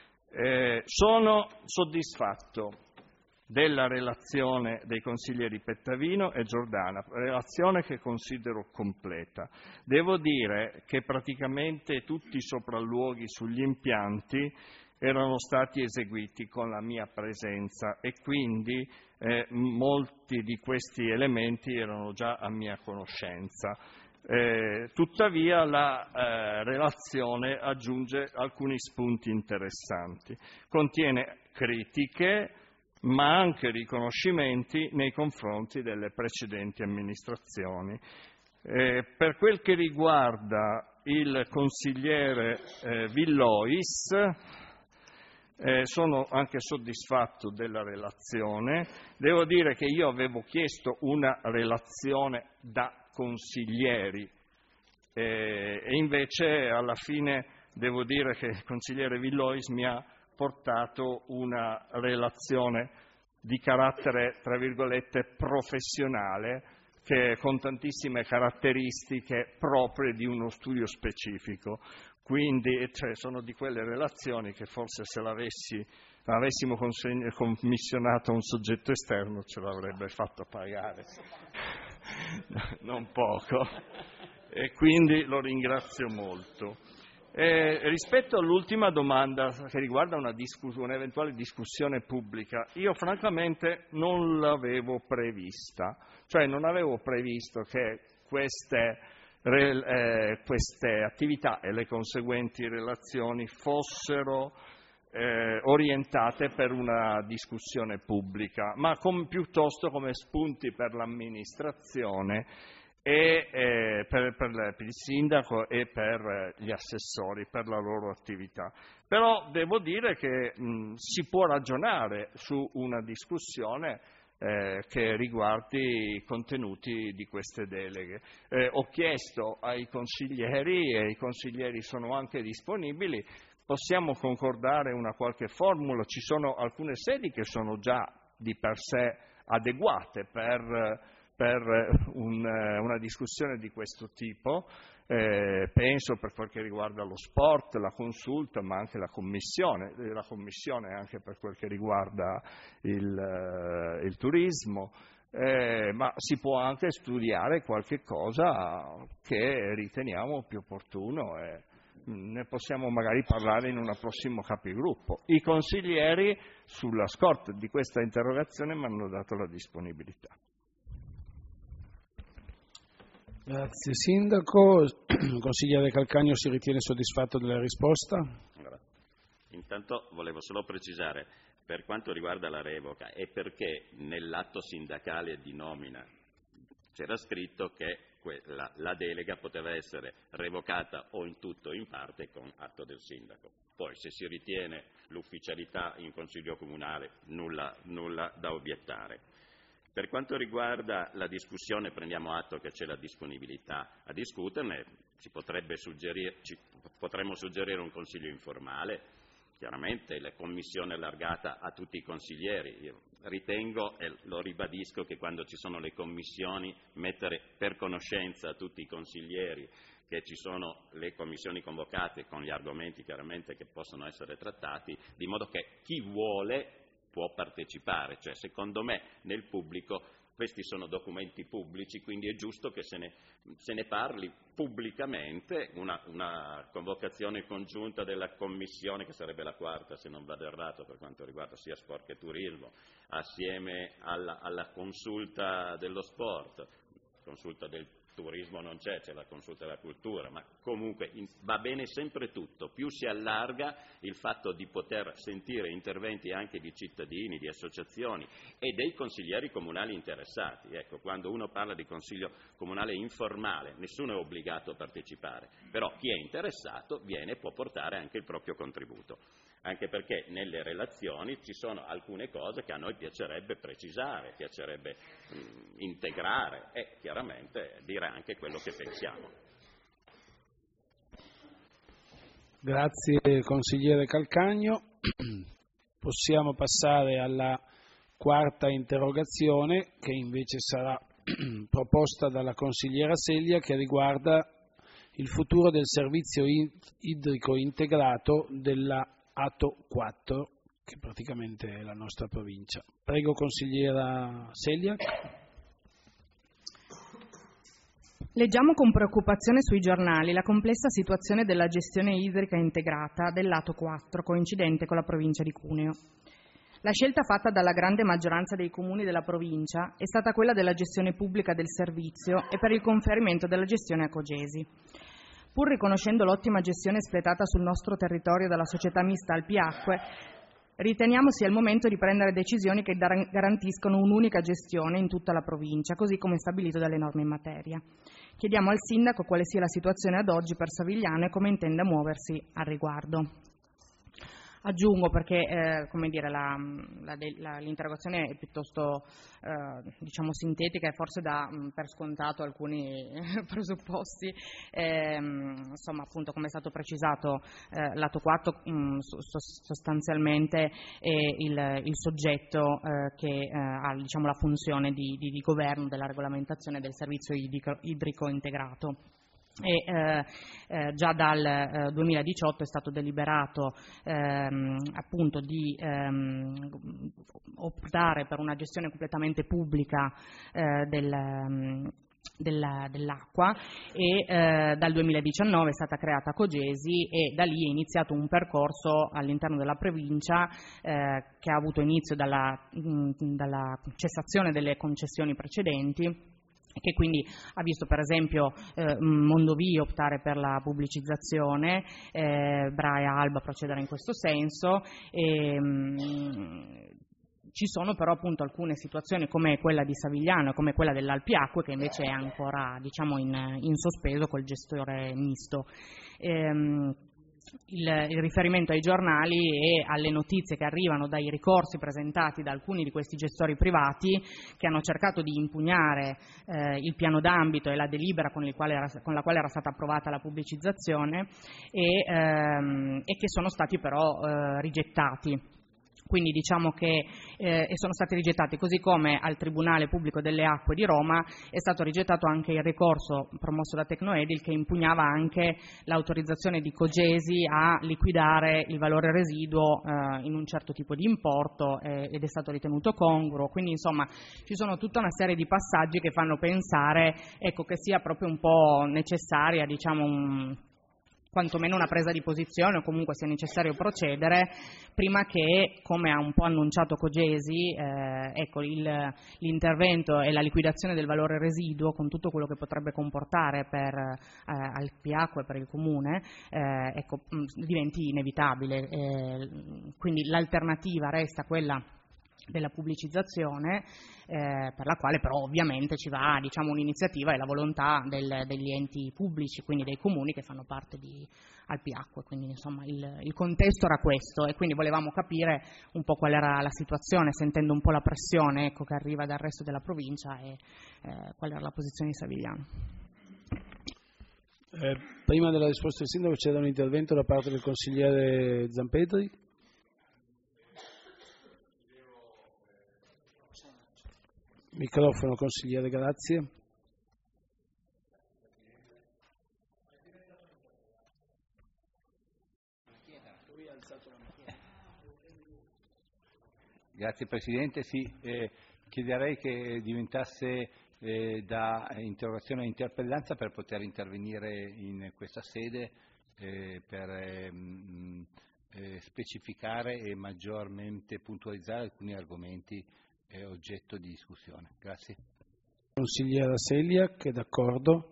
Eh, sono soddisfatto della relazione dei consiglieri Pettavino e Giordana, relazione che considero completa. Devo dire che praticamente tutti i sopralluoghi sugli impianti erano stati eseguiti con la mia presenza e quindi eh, molti di questi elementi erano già a mia conoscenza. Eh, tuttavia la eh, relazione aggiunge alcuni spunti interessanti. Contiene critiche ma anche riconoscimenti nei confronti delle precedenti amministrazioni. Eh, per quel che riguarda il consigliere eh, Villois, Eh, sono anche soddisfatto della relazione. Devo dire che io avevo chiesto una relazione da consiglieri eh, e invece alla fine devo dire che il consigliere Villois mi ha portato una relazione di carattere, tra virgolette, professionale, che con tantissime caratteristiche proprie di uno studio specifico. Quindi cioè, sono di quelle relazioni che forse se l'avessi, l'avessimo consegn- commissionato a un soggetto esterno ce l'avrebbe fatto pagare, non poco. E quindi lo ringrazio molto. Eh, rispetto all'ultima domanda che riguarda una discuss- un'eventuale discussione pubblica, io francamente non l'avevo prevista, cioè non avevo previsto che queste Eh, queste attività e le conseguenti relazioni fossero eh, orientate per una discussione pubblica, ma com, piuttosto come spunti per l'amministrazione e eh, per, per, per il sindaco e per gli assessori, per la loro attività. Però devo dire che mh, si può ragionare su una discussione Eh, che riguardi i contenuti di queste deleghe. Eh, ho chiesto ai consiglieri e i consiglieri sono anche disponibili, possiamo concordare una qualche formula, ci sono alcune sedi che sono già di per sé adeguate per, per un, una discussione di questo tipo. Eh, penso per quel che riguarda lo sport, la consulta, ma anche la commissione, la commissione anche per quel che riguarda il, eh, il turismo, eh, ma si può anche studiare qualche cosa che riteniamo più opportuno e ne possiamo magari parlare in una prossima capigruppo. I consiglieri, sulla scorta di questa interrogazione, mi hanno dato la disponibilità. Grazie Sindaco. Il consigliere Calcagno si ritiene soddisfatto della risposta? Allora, intanto volevo solo precisare, per quanto riguarda la revoca, è perché nell'atto sindacale di nomina c'era scritto che la, la delega poteva essere revocata o in tutto o in parte con atto del sindaco. Poi se si ritiene l'ufficialità in Consiglio Comunale, nulla, nulla da obiettare. Per quanto riguarda la discussione, prendiamo atto che c'è la disponibilità a discuterne, ci potrebbe suggerire, ci, potremmo suggerire un consiglio informale, chiaramente la commissione allargata a tutti i consiglieri. Io ritengo, e lo ribadisco, che quando ci sono le commissioni mettere per conoscenza a tutti i consiglieri che ci sono le commissioni convocate con gli argomenti chiaramente che possono essere trattati, di modo che chi vuole può partecipare, cioè secondo me nel pubblico questi sono documenti pubblici, quindi è giusto che se ne, se ne parli pubblicamente, una, una convocazione congiunta della commissione, che sarebbe la quarta se non vado errato per quanto riguarda sia sport che turismo, assieme alla, alla consulta dello sport, consulta del turismo non c'è, c'è la consulta della cultura, ma comunque in, va bene sempre tutto, più si allarga il fatto di poter sentire interventi anche di cittadini, di associazioni e dei consiglieri comunali interessati. Ecco, quando uno parla di consiglio comunale informale, nessuno è obbligato a partecipare, però chi è interessato viene e può portare anche il proprio contributo. Anche perché nelle relazioni ci sono alcune cose che a noi piacerebbe precisare, piacerebbe mh, integrare e chiaramente dire anche quello che pensiamo. Grazie consigliere Calcagno. Possiamo passare alla quarta interrogazione, che invece sarà proposta dalla consigliera Celia, che riguarda il futuro del servizio idrico integrato della Ato quattro, che praticamente è la nostra provincia. Prego consigliera Celia. Leggiamo con preoccupazione sui giornali la complessa situazione della gestione idrica integrata dell'Ato quattro, coincidente con la provincia di Cuneo. La scelta fatta dalla grande maggioranza dei comuni della provincia è stata quella della gestione pubblica del servizio e per il conferimento della gestione a Cogesi. Pur riconoscendo l'ottima gestione espletata sul nostro territorio dalla società mista Alpiacque, riteniamo sia il momento di prendere decisioni che garantiscono un'unica gestione in tutta la provincia, così come stabilito dalle norme in materia. Chiediamo al Sindaco quale sia la situazione ad oggi per Savigliano e come intenda muoversi al riguardo. Aggiungo, perché eh, come dire, la, la, la, l'interrogazione è piuttosto eh, diciamo sintetica e forse dà mh, per scontato alcuni presupposti, eh, insomma appunto come è stato precisato eh, l'Ato quattro mh, sostanzialmente è il, il soggetto eh, che eh, ha diciamo, la funzione di, di, di governo della regolamentazione del servizio idrico, idrico integrato. E eh, eh, già dal eh, duemiladiciotto è stato deliberato ehm, appunto di ehm, optare per una gestione completamente pubblica eh, del, della, dell'acqua e eh, dal duemiladiciannove è stata creata Cogesi e da lì è iniziato un percorso all'interno della provincia eh, che ha avuto inizio dalla, mh, dalla cessazione delle concessioni precedenti, che quindi ha visto per esempio eh, Mondovì optare per la pubblicizzazione, eh, Bra e Alba procedere in questo senso. E, mh, ci sono però appunto alcune situazioni come quella di Savigliano e come quella dell'Alpiacque che invece è ancora diciamo in, in sospeso col gestore misto. E, Il, il riferimento ai giornali e alle notizie che arrivano dai ricorsi presentati da alcuni di questi gestori privati che hanno cercato di impugnare eh, il piano d'ambito e la delibera con, il quale era, con la quale era stata approvata la pubblicizzazione e, ehm, e che sono stati però eh, rigettati. Quindi diciamo che eh, sono stati rigettati, così come al Tribunale Pubblico delle Acque di Roma è stato rigettato anche il ricorso promosso da Tecnoedil che impugnava anche l'autorizzazione di Cogesi a liquidare il valore residuo eh, in un certo tipo di importo eh, ed è stato ritenuto congruo. Quindi insomma ci sono tutta una serie di passaggi che fanno pensare ecco, che sia proprio un po' necessaria diciamo un quantomeno una presa di posizione o comunque sia necessario procedere prima che, come ha un po' annunciato Cogesi, eh, ecco, il, l'intervento e la liquidazione del valore residuo con tutto quello che potrebbe comportare per eh, Alpiacque e per il Comune eh, ecco, diventi inevitabile. Eh, quindi l'alternativa resta quella della pubblicizzazione, eh, per la quale però ovviamente ci va, diciamo, un'iniziativa e la volontà del, degli enti pubblici, quindi dei comuni che fanno parte di Alpiacque, quindi insomma il, il contesto era questo e quindi volevamo capire un po' qual era la situazione, sentendo un po' la pressione, ecco, che arriva dal resto della provincia e eh, qual era la posizione di Savigliano. Eh, prima della risposta del Sindaco c'era un intervento da parte del consigliere Zampetri. Microfono, consigliere, grazie. Grazie Presidente, sì, eh, chiederei che diventasse eh, da interrogazione a interpellanza per poter intervenire in questa sede eh, per eh, mh, eh, specificare e maggiormente puntualizzare alcuni argomenti è oggetto di discussione. Grazie. Consigliera Seliak, è d'accordo?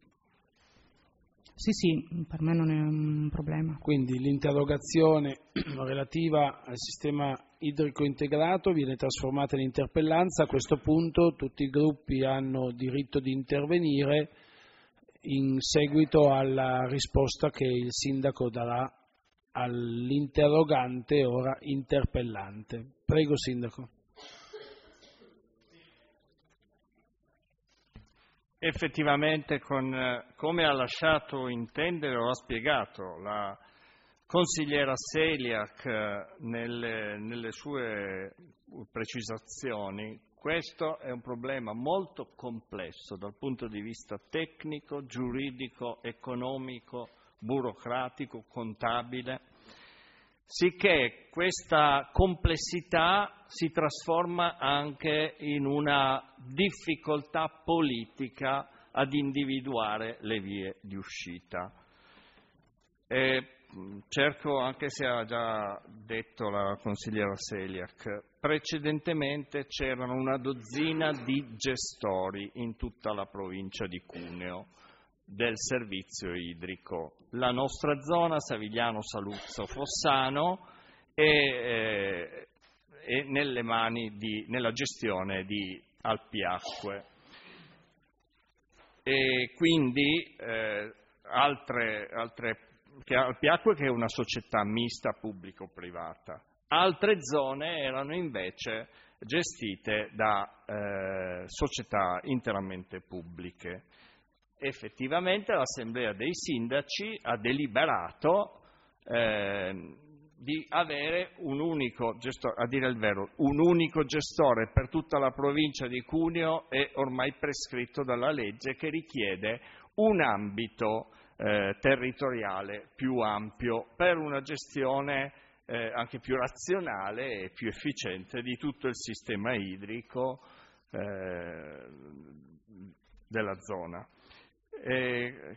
Sì, sì, per me non è un problema. Quindi l'interrogazione relativa al sistema idrico integrato viene trasformata in interpellanza. A questo punto tutti i gruppi hanno diritto di intervenire in seguito alla risposta che il Sindaco darà all'interrogante, ora interpellante. Prego, Sindaco. Effettivamente, con, come ha lasciato intendere o ha spiegato la consigliera Seliak nelle, nelle sue precisazioni, questo è un problema molto complesso dal punto di vista tecnico, giuridico, economico, burocratico, contabile, sicché questa complessità si trasforma anche in una difficoltà politica ad individuare le vie di uscita. E cerco, anche se ha già detto la consigliera Seliak, precedentemente c'erano una dozzina di gestori in tutta la provincia di Cuneo del servizio idrico. La nostra zona, Savigliano, Saluzzo, Fossano, è, eh, è nelle mani di, nella gestione di Alpiacque. E quindi eh, altre, altre, che Alpiacque, che è una società mista pubblico-privata, altre zone erano invece gestite da eh, società interamente pubbliche. Effettivamente l'Assemblea dei Sindaci ha deliberato eh, di avere un unico gestore, a dire il vero, un unico gestore per tutta la provincia di Cuneo è ormai prescritto dalla legge, che richiede un ambito eh, territoriale più ampio per una gestione eh, anche più razionale e più efficiente di tutto il sistema idrico eh, della zona. E,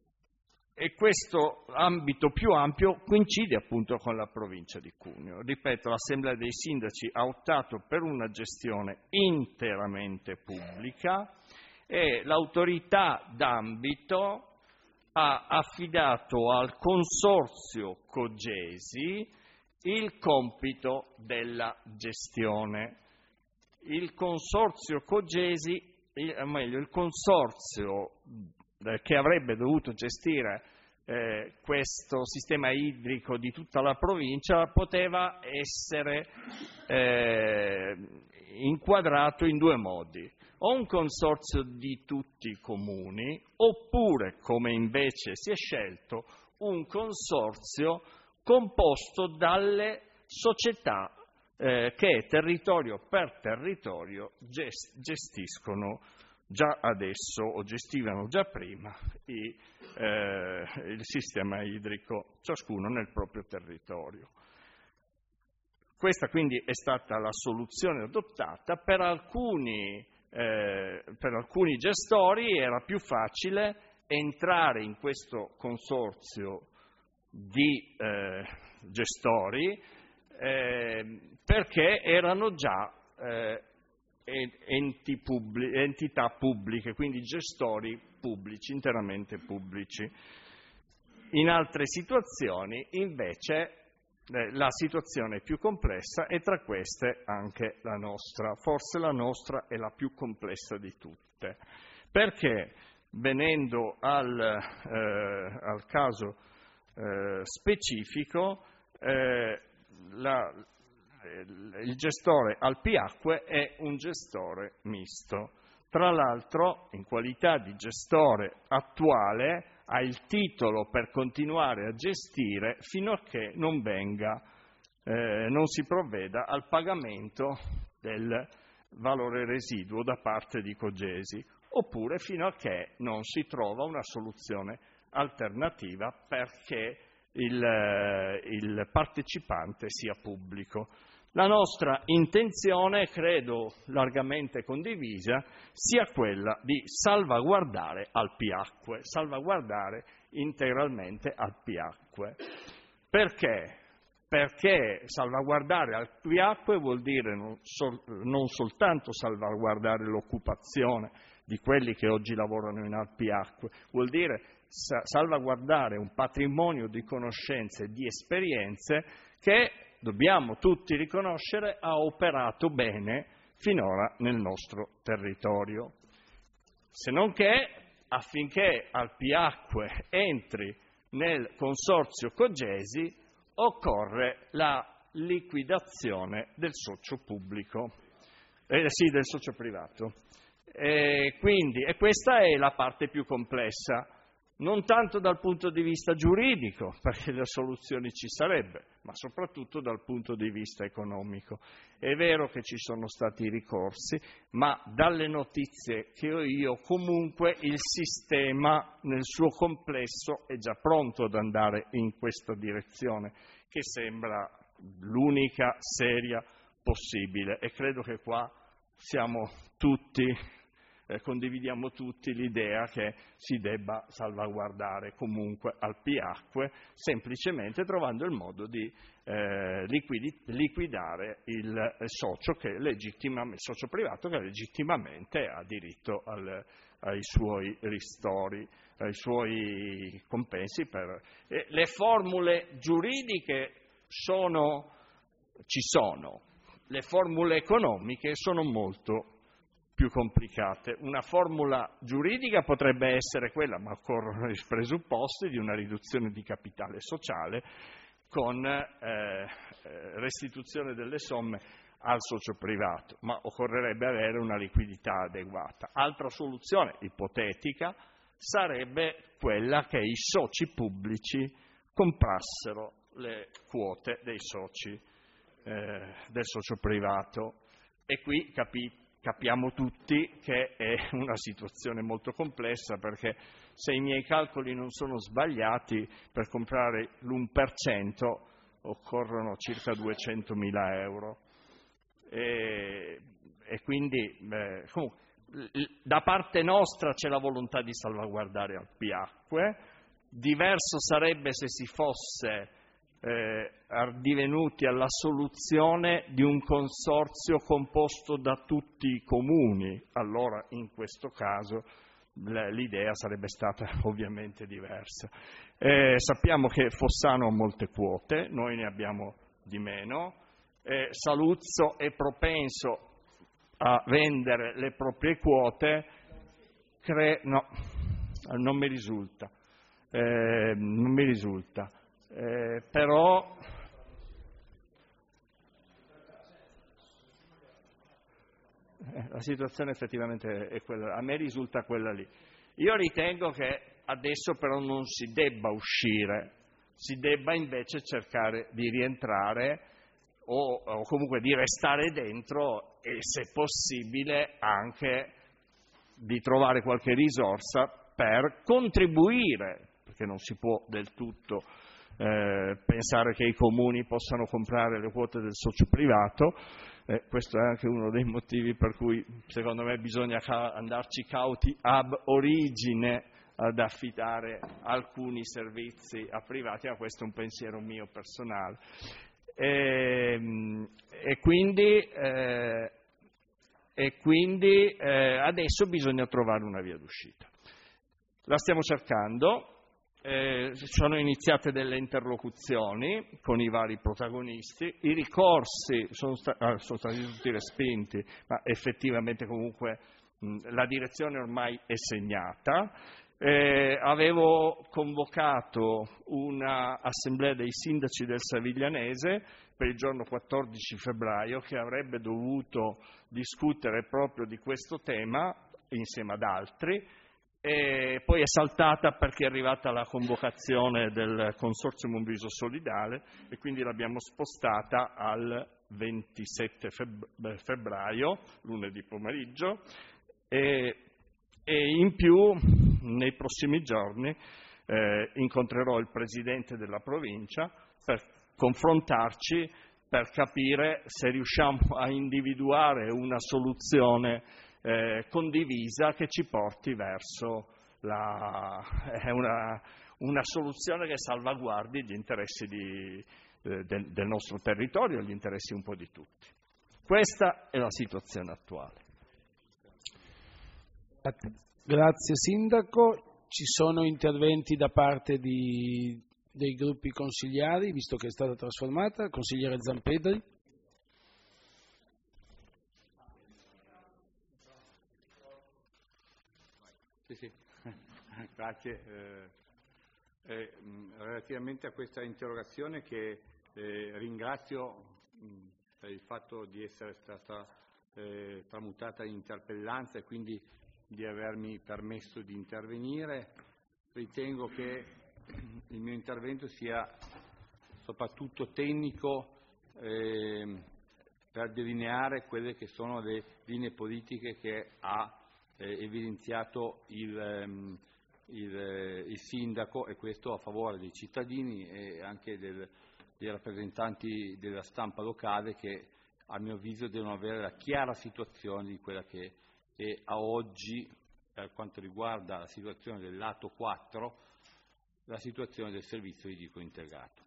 e questo ambito più ampio coincide appunto con la provincia di Cuneo. Ripeto, l'Assemblea dei Sindaci ha optato per una gestione interamente pubblica e l'autorità d'ambito ha affidato al consorzio Cogesi il compito della gestione. Il consorzio Cogesi, o meglio, il consorzio che avrebbe dovuto gestire eh, questo sistema idrico di tutta la provincia poteva essere eh, inquadrato in due modi: o un consorzio di tutti i comuni, oppure, come invece si è scelto, un consorzio composto dalle società eh, che territorio per territorio gest- gestiscono già adesso o gestivano già prima i, eh, il sistema idrico, ciascuno nel proprio territorio. Questa quindi è stata la soluzione adottata. Per alcuni, eh, per alcuni gestori era più facile entrare in questo consorzio di eh, gestori eh, perché erano già eh, enti pubblici, entità pubbliche, quindi gestori pubblici, interamente pubblici. In altre situazioni invece eh, la situazione è più complessa e tra queste anche la nostra, forse la nostra è la più complessa di tutte, perché venendo al, eh, al caso eh, specifico, eh, la, il gestore Alpiacque è un gestore misto. Tra l'altro, in qualità di gestore attuale, ha il titolo per continuare a gestire fino a che non venga, eh, non si provveda al pagamento del valore residuo da parte di Cogesi, oppure fino a che non si trova una soluzione alternativa perché il, il partecipante sia pubblico. La nostra intenzione, credo largamente condivisa, sia quella di salvaguardare Alpiacque, salvaguardare integralmente Alpiacque. Perché? Perché salvaguardare Alpiacque vuol dire non, sol- non soltanto salvaguardare l'occupazione di quelli che oggi lavorano in Alpiacque, vuol dire sa- salvaguardare un patrimonio di conoscenze e di esperienze che dobbiamo tutti riconoscere ha operato bene finora nel nostro territorio. Se non che affinché Alpiacque entri nel consorzio Cogesi occorre la liquidazione del socio pubblico, eh, sì, del socio privato. E quindi, e questa è la parte più complessa, non tanto dal punto di vista giuridico, perché le soluzioni ci sarebbero, ma soprattutto dal punto di vista economico. È vero che ci sono stati ricorsi, ma dalle notizie che ho io, comunque il sistema nel suo complesso è già pronto ad andare in questa direzione, che sembra l'unica seria possibile. E credo che qua siamo tutti... Eh, condividiamo tutti l'idea che si debba salvaguardare comunque Alpiacque, semplicemente trovando il modo di eh, liquidi, liquidare il socio, che legittimamente, il socio privato che legittimamente ha diritto al, ai suoi ristori, ai suoi compensi. Per, eh, le formule giuridiche sono, ci sono, le formule economiche sono molto più complicate. Una formula giuridica potrebbe essere quella, ma occorrono i presupposti di una riduzione di capitale sociale con eh, restituzione delle somme al socio privato, ma occorrerebbe avere una liquidità adeguata. Altra soluzione ipotetica sarebbe quella che i soci pubblici comprassero le quote dei soci eh, del socio privato, e qui capite Capiamo tutti che è una situazione molto complessa, perché se i miei calcoli non sono sbagliati, per comprare l'uno per cento occorrono circa duecentomila euro. E, e quindi, eh, comunque, da parte nostra c'è la volontà di salvaguardare Alpiacque. Diverso sarebbe se si fosse Eh, addivenuti alla soluzione di un consorzio composto da tutti i comuni. Allora in questo caso l'idea sarebbe stata ovviamente diversa. Eh, sappiamo che Fossano ha molte quote, noi ne abbiamo di meno, eh, Saluzzo è propenso a vendere le proprie quote, cre- no, non mi risulta, eh, non mi risulta. Eh, però eh, la situazione effettivamente è quella, a me risulta quella lì. Io ritengo che adesso però non si debba uscire, si debba invece cercare di rientrare o, o comunque di restare dentro, e se possibile anche di trovare qualche risorsa per contribuire, perché non si può del tutto Eh, pensare che i comuni possano comprare le quote del socio privato. Eh, questo è anche uno dei motivi per cui secondo me bisogna ca- andarci cauti ab origine ad affidare alcuni servizi a privati, ma questo è un pensiero mio personale. E, e quindi, eh, e quindi eh, adesso bisogna trovare una via d'uscita. La stiamo cercando. Eh, sono iniziate delle interlocuzioni con i vari protagonisti, i ricorsi sono, sta- ah, sono stati tutti respinti, ma effettivamente comunque mh, la direzione ormai è segnata. Eh, avevo convocato un'assemblea dei sindaci del Saviglianese per il giorno quattordici febbraio che avrebbe dovuto discutere proprio di questo tema insieme ad altri. E poi è saltata perché è arrivata la convocazione del Consorzio Monviso Solidale e quindi l'abbiamo spostata al ventisette febbraio, lunedì pomeriggio, e, e in più nei prossimi giorni eh, incontrerò il Presidente della provincia per confrontarci, per capire se riusciamo a individuare una soluzione Eh, condivisa che ci porti verso la, eh, una, una soluzione che salvaguardi gli interessi di, eh, del, del nostro territorio, gli interessi un po' di tutti. Questa è la situazione attuale. Grazie Sindaco. Ci sono interventi da parte di, dei gruppi consigliari, visto che è stata trasformata. Consigliere Zampedri. Sì, sì. Grazie. Eh, eh, relativamente a questa interrogazione che eh, ringrazio mh, per il fatto di essere stata eh, tramutata in interpellanza e quindi di avermi permesso di intervenire, ritengo che il mio intervento sia soprattutto tecnico eh, per delineare quelle che sono le linee politiche che ha Eh, evidenziato il, ehm, il, eh, il sindaco, e questo a favore dei cittadini e anche del, dei rappresentanti della stampa locale che a mio avviso devono avere la chiara situazione di quella che è a oggi, per quanto riguarda la situazione del lato quattro, la situazione del servizio idrico integrato.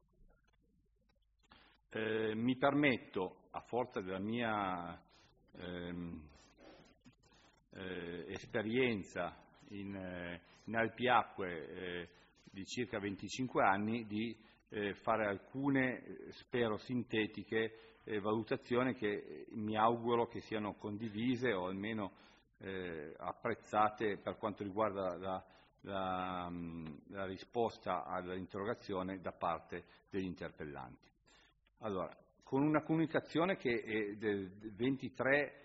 Eh, mi permetto, a forza della mia ehm, Eh, esperienza in, eh, in Alpiacque eh, di circa venticinque anni, di eh, fare alcune, spero sintetiche, eh, valutazioni che mi auguro che siano condivise o almeno eh, apprezzate per quanto riguarda la, la, la risposta all'interrogazione da parte degli interpellanti. Allora, con una comunicazione che è del ventitré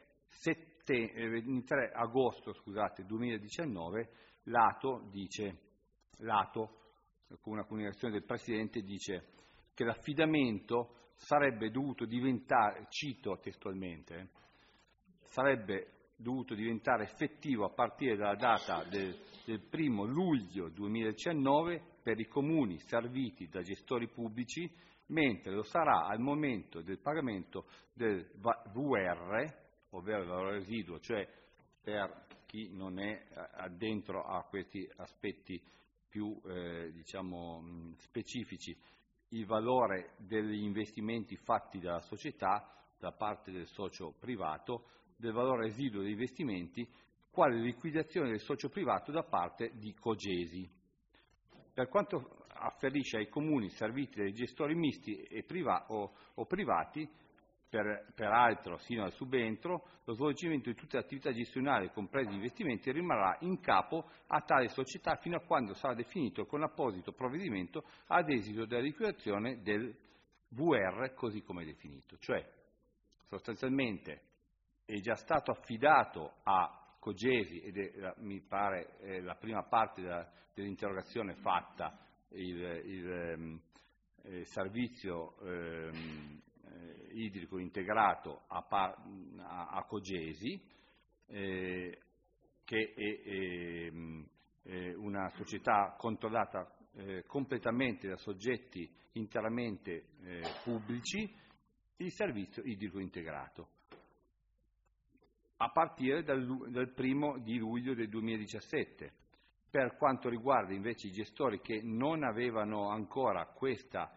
agosto scusate, duemiladiciannove, l'Ato dice, l'Ato, con una comunicazione del Presidente, dice che l'affidamento sarebbe dovuto diventare, cito testualmente, eh, sarebbe dovuto diventare effettivo a partire dalla data del, del primo luglio duemiladiciannove per i comuni serviti da gestori pubblici, mentre lo sarà al momento del pagamento del V R, ovvero il valore residuo, cioè per chi non è addentro a questi aspetti più eh, diciamo, mh, specifici, il valore degli investimenti fatti dalla società da parte del socio privato, del valore residuo degli investimenti, quale liquidazione del socio privato da parte di Cogesi. Per quanto afferisce ai comuni serviti dai gestori misti e priva- o, o privati, Per, peraltro sino al subentro, lo svolgimento di tutte le attività gestionali, compresi gli investimenti, rimarrà in capo a tale società fino a quando sarà definito con apposito provvedimento ad esito della liquidazione del V R così come definito. Cioè, sostanzialmente è già stato affidato a Cogesi, ed è, mi pare eh, la prima parte della, dell'interrogazione fatta, il, il eh, servizio eh, idrico integrato a, a, a Cogesi, eh, che è, è, è una società controllata eh, completamente da soggetti interamente eh, pubblici, il servizio idrico integrato, a partire dal, dal primo di luglio del duemiladiciassette. Per quanto riguarda invece i gestori che non avevano ancora questa,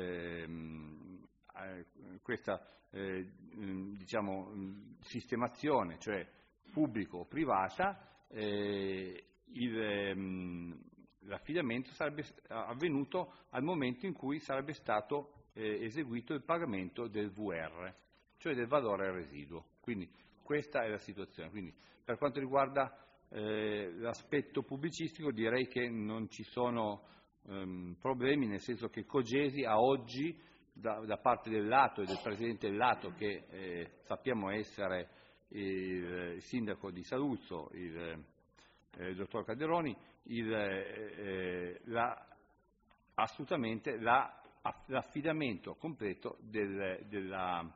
ehm, eh, questa eh, diciamo, sistemazione, cioè pubblico o privata, eh, il, ehm, l'affidamento sarebbe avvenuto al momento in cui sarebbe stato eh, eseguito il pagamento del V R, cioè del valore residuo. Quindi questa è la situazione. Quindi, per quanto riguarda eh, l'aspetto pubblicistico, direi che non ci sono ehm, problemi, nel senso che Cogesi a oggi, da, da parte del Lato e del Presidente del Lato, che eh, sappiamo essere il, il Sindaco di Saluzzo, il, eh, il Dottor Calderoni, il, eh, la, assolutamente la, l'affidamento completo del, della,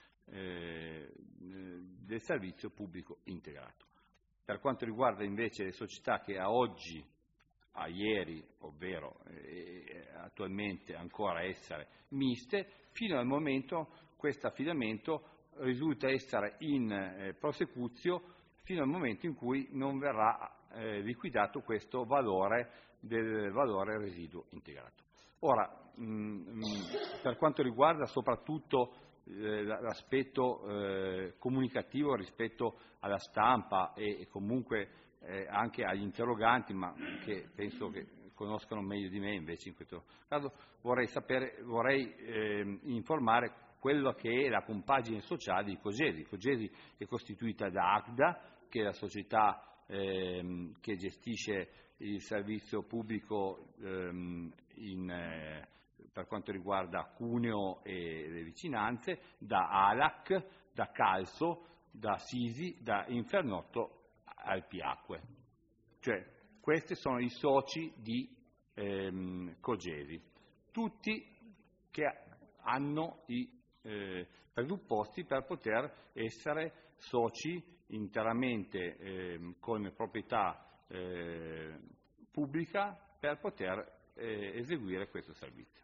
eh, del servizio pubblico integrato. Per quanto riguarda invece le società che a oggi, a ieri, ovvero eh, attualmente ancora essere miste, fino al momento questo affidamento risulta essere in eh, prosecuzio fino al momento in cui non verrà eh, liquidato questo valore del valore residuo integrato. Ora, mh, per quanto riguarda soprattutto eh, l'aspetto eh, comunicativo rispetto alla stampa e, e comunque eh, anche agli interroganti, ma che penso che conoscano meglio di me invece in questo caso, vorrei, sapere, vorrei eh, informare quello che è la compagine sociale di Cogesi. Cogesi è costituita da Agda, che è la società ehm, che gestisce il servizio pubblico ehm, in, eh, per quanto riguarda Cuneo e le vicinanze, da Alac, da Calso, da Sisi, da Infernotto Alpiacque. Cioè, questi sono i soci di ehm, Cogesi, tutti che hanno i eh, presupposti per poter essere soci interamente eh, con proprietà eh, pubblica per poter eh, eseguire questo servizio.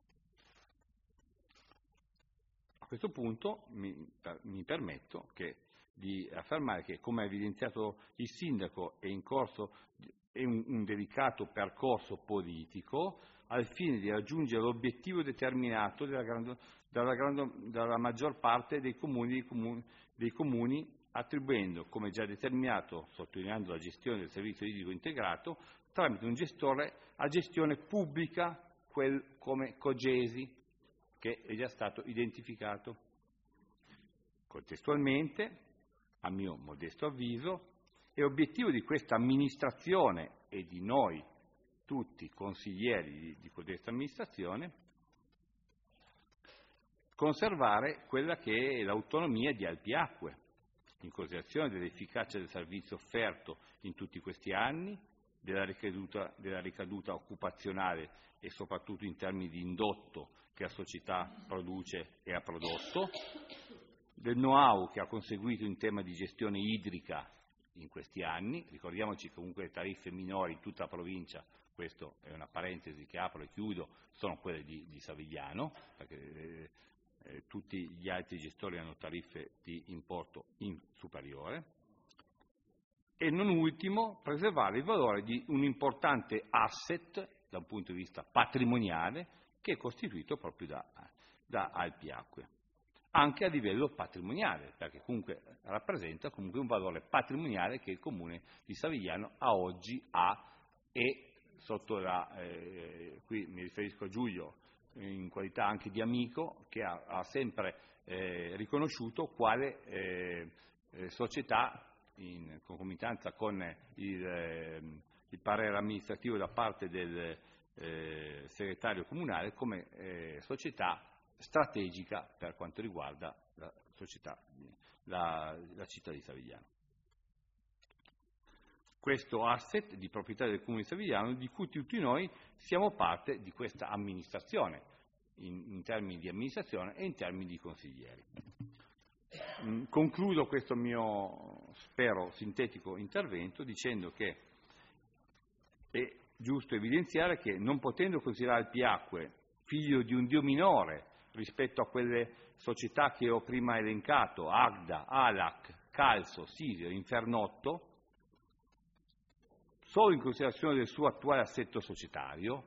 A questo punto mi, per, mi permetto che, di affermare che, come ha evidenziato il Sindaco, è in corso è un, un delicato percorso politico al fine di raggiungere l'obiettivo determinato dalla, grande, dalla, grande, dalla maggior parte dei comuni, dei comuni, dei comuni attribuendo, come già determinato, sottolineando la gestione del servizio idrico integrato, tramite un gestore a gestione pubblica, quel come Cogesi, che è già stato identificato. Contestualmente, a mio modesto avviso, è obiettivo di questa amministrazione e di noi tutti consiglieri di, di questa amministrazione conservare quella che è l'autonomia di Alpiacque, in considerazione dell'efficacia del servizio offerto in tutti questi anni, della ricaduta, della ricaduta occupazionale e soprattutto in termini di indotto che la società produce e ha prodotto, del know-how che ha conseguito in tema di gestione idrica in questi anni. Ricordiamoci comunque le tariffe minori in tutta la provincia, questa è una parentesi che apro e chiudo, sono quelle di, di Savigliano, perché eh, eh, tutti gli altri gestori hanno tariffe di importo in superiore. E non ultimo, preservare il valore di un importante asset da un punto di vista patrimoniale che è costituito proprio da, da Alpiacque, anche a livello patrimoniale, perché comunque rappresenta comunque un valore patrimoniale che il Comune di Savigliano a oggi ha, e sotto la, eh, qui mi riferisco a Giulio in qualità anche di amico, che ha, ha sempre eh, riconosciuto quale eh, eh, società, in concomitanza con il, eh, il parere amministrativo da parte del eh, segretario comunale, come eh, società strategica per quanto riguarda la, società, la, la città di Savigliano. Questo asset di proprietà del Comune di Savigliano, di cui tutti noi siamo parte di questa amministrazione, in, in termini di amministrazione e in termini di consiglieri. Concludo questo mio, spero, sintetico intervento dicendo che è giusto evidenziare che, non potendo considerare Alpiacque figlio di un dio minore rispetto a quelle società che ho prima elencato, Agda, Alac, Calso, Sisio, Infernotto, solo in considerazione del suo attuale assetto societario,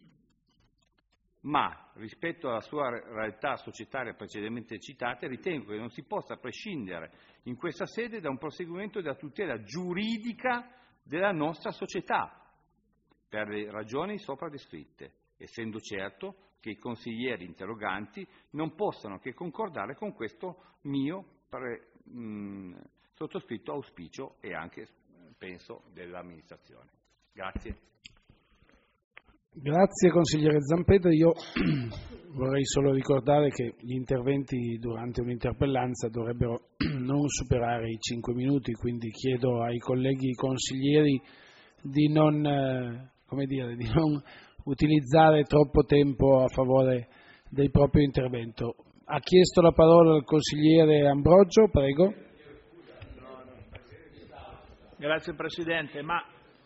ma rispetto alla sua realtà societaria precedentemente citata, ritengo che non si possa prescindere in questa sede da un proseguimento della tutela giuridica della nostra società, per le ragioni sopra descritte, essendo certo che i consiglieri interroganti non possano che concordare con questo mio pre, mh, sottoscritto auspicio e anche, penso, dell'amministrazione. Grazie. Grazie consigliere Zampetta. Io vorrei solo ricordare che gli interventi durante un'interpellanza dovrebbero non superare i cinque minuti, quindi chiedo ai colleghi consiglieri di non, eh, come dire, di non utilizzare troppo tempo a favore del proprio intervento. Ha chiesto la parola il consigliere Ambrogio, prego. Grazie Presidente, ma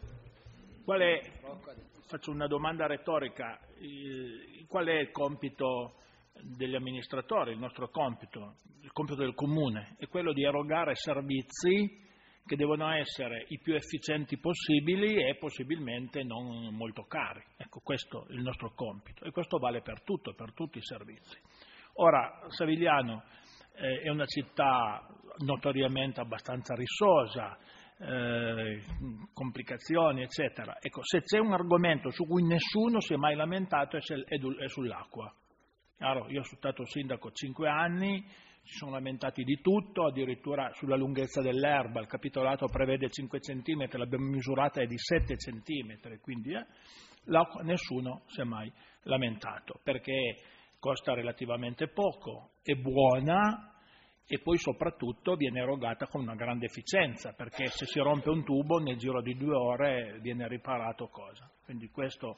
qual è, faccio una domanda retorica, qual è il compito degli amministratori, il nostro compito, il compito del Comune? È quello di erogare servizi che devono essere i più efficienti possibili e possibilmente non molto cari. Ecco, questo è il nostro compito e questo vale per tutto, per tutti i servizi. Ora, Savigliano eh, è una città notoriamente abbastanza rissosa, eh, complicazioni, eccetera. Ecco, se c'è un argomento su cui nessuno si è mai lamentato è, è sull'acqua. Chiaro, io sono stato sindaco cinque anni, si sono lamentati di tutto, addirittura sulla lunghezza dell'erba, il capitolato prevede cinque centimetri, l'abbiamo misurata è di sette centimetri, quindi eh, l'acqua nessuno si è mai lamentato, perché costa relativamente poco, è buona e poi soprattutto viene erogata con una grande efficienza, perché se si rompe un tubo nel giro di due ore viene riparato cosa. Quindi questo.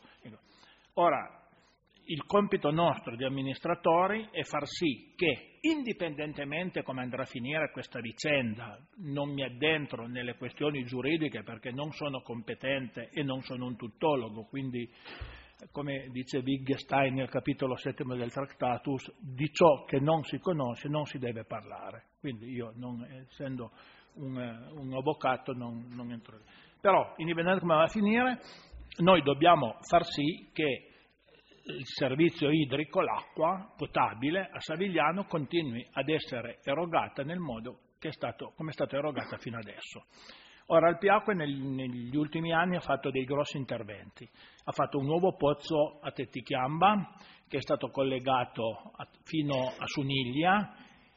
Ora, il compito nostro di amministratori è far sì che, indipendentemente come andrà a finire questa vicenda, non mi addentro nelle questioni giuridiche perché non sono competente e non sono un tuttologo, quindi come dice Wittgenstein nel capitolo settimo del Tractatus, di ciò che non si conosce non si deve parlare. Quindi io, non, essendo un, un avvocato, non, non entro lì. Però, indipendentemente come va a finire, noi dobbiamo far sì che il servizio idrico, l'acqua potabile a Savigliano continui ad essere erogata nel modo che è stato, come è stata erogata fino adesso. Ora il Piacque nel, negli ultimi anni ha fatto dei grossi interventi, ha fatto un nuovo pozzo a Tettichiamba che è stato collegato a, fino a Suniglia,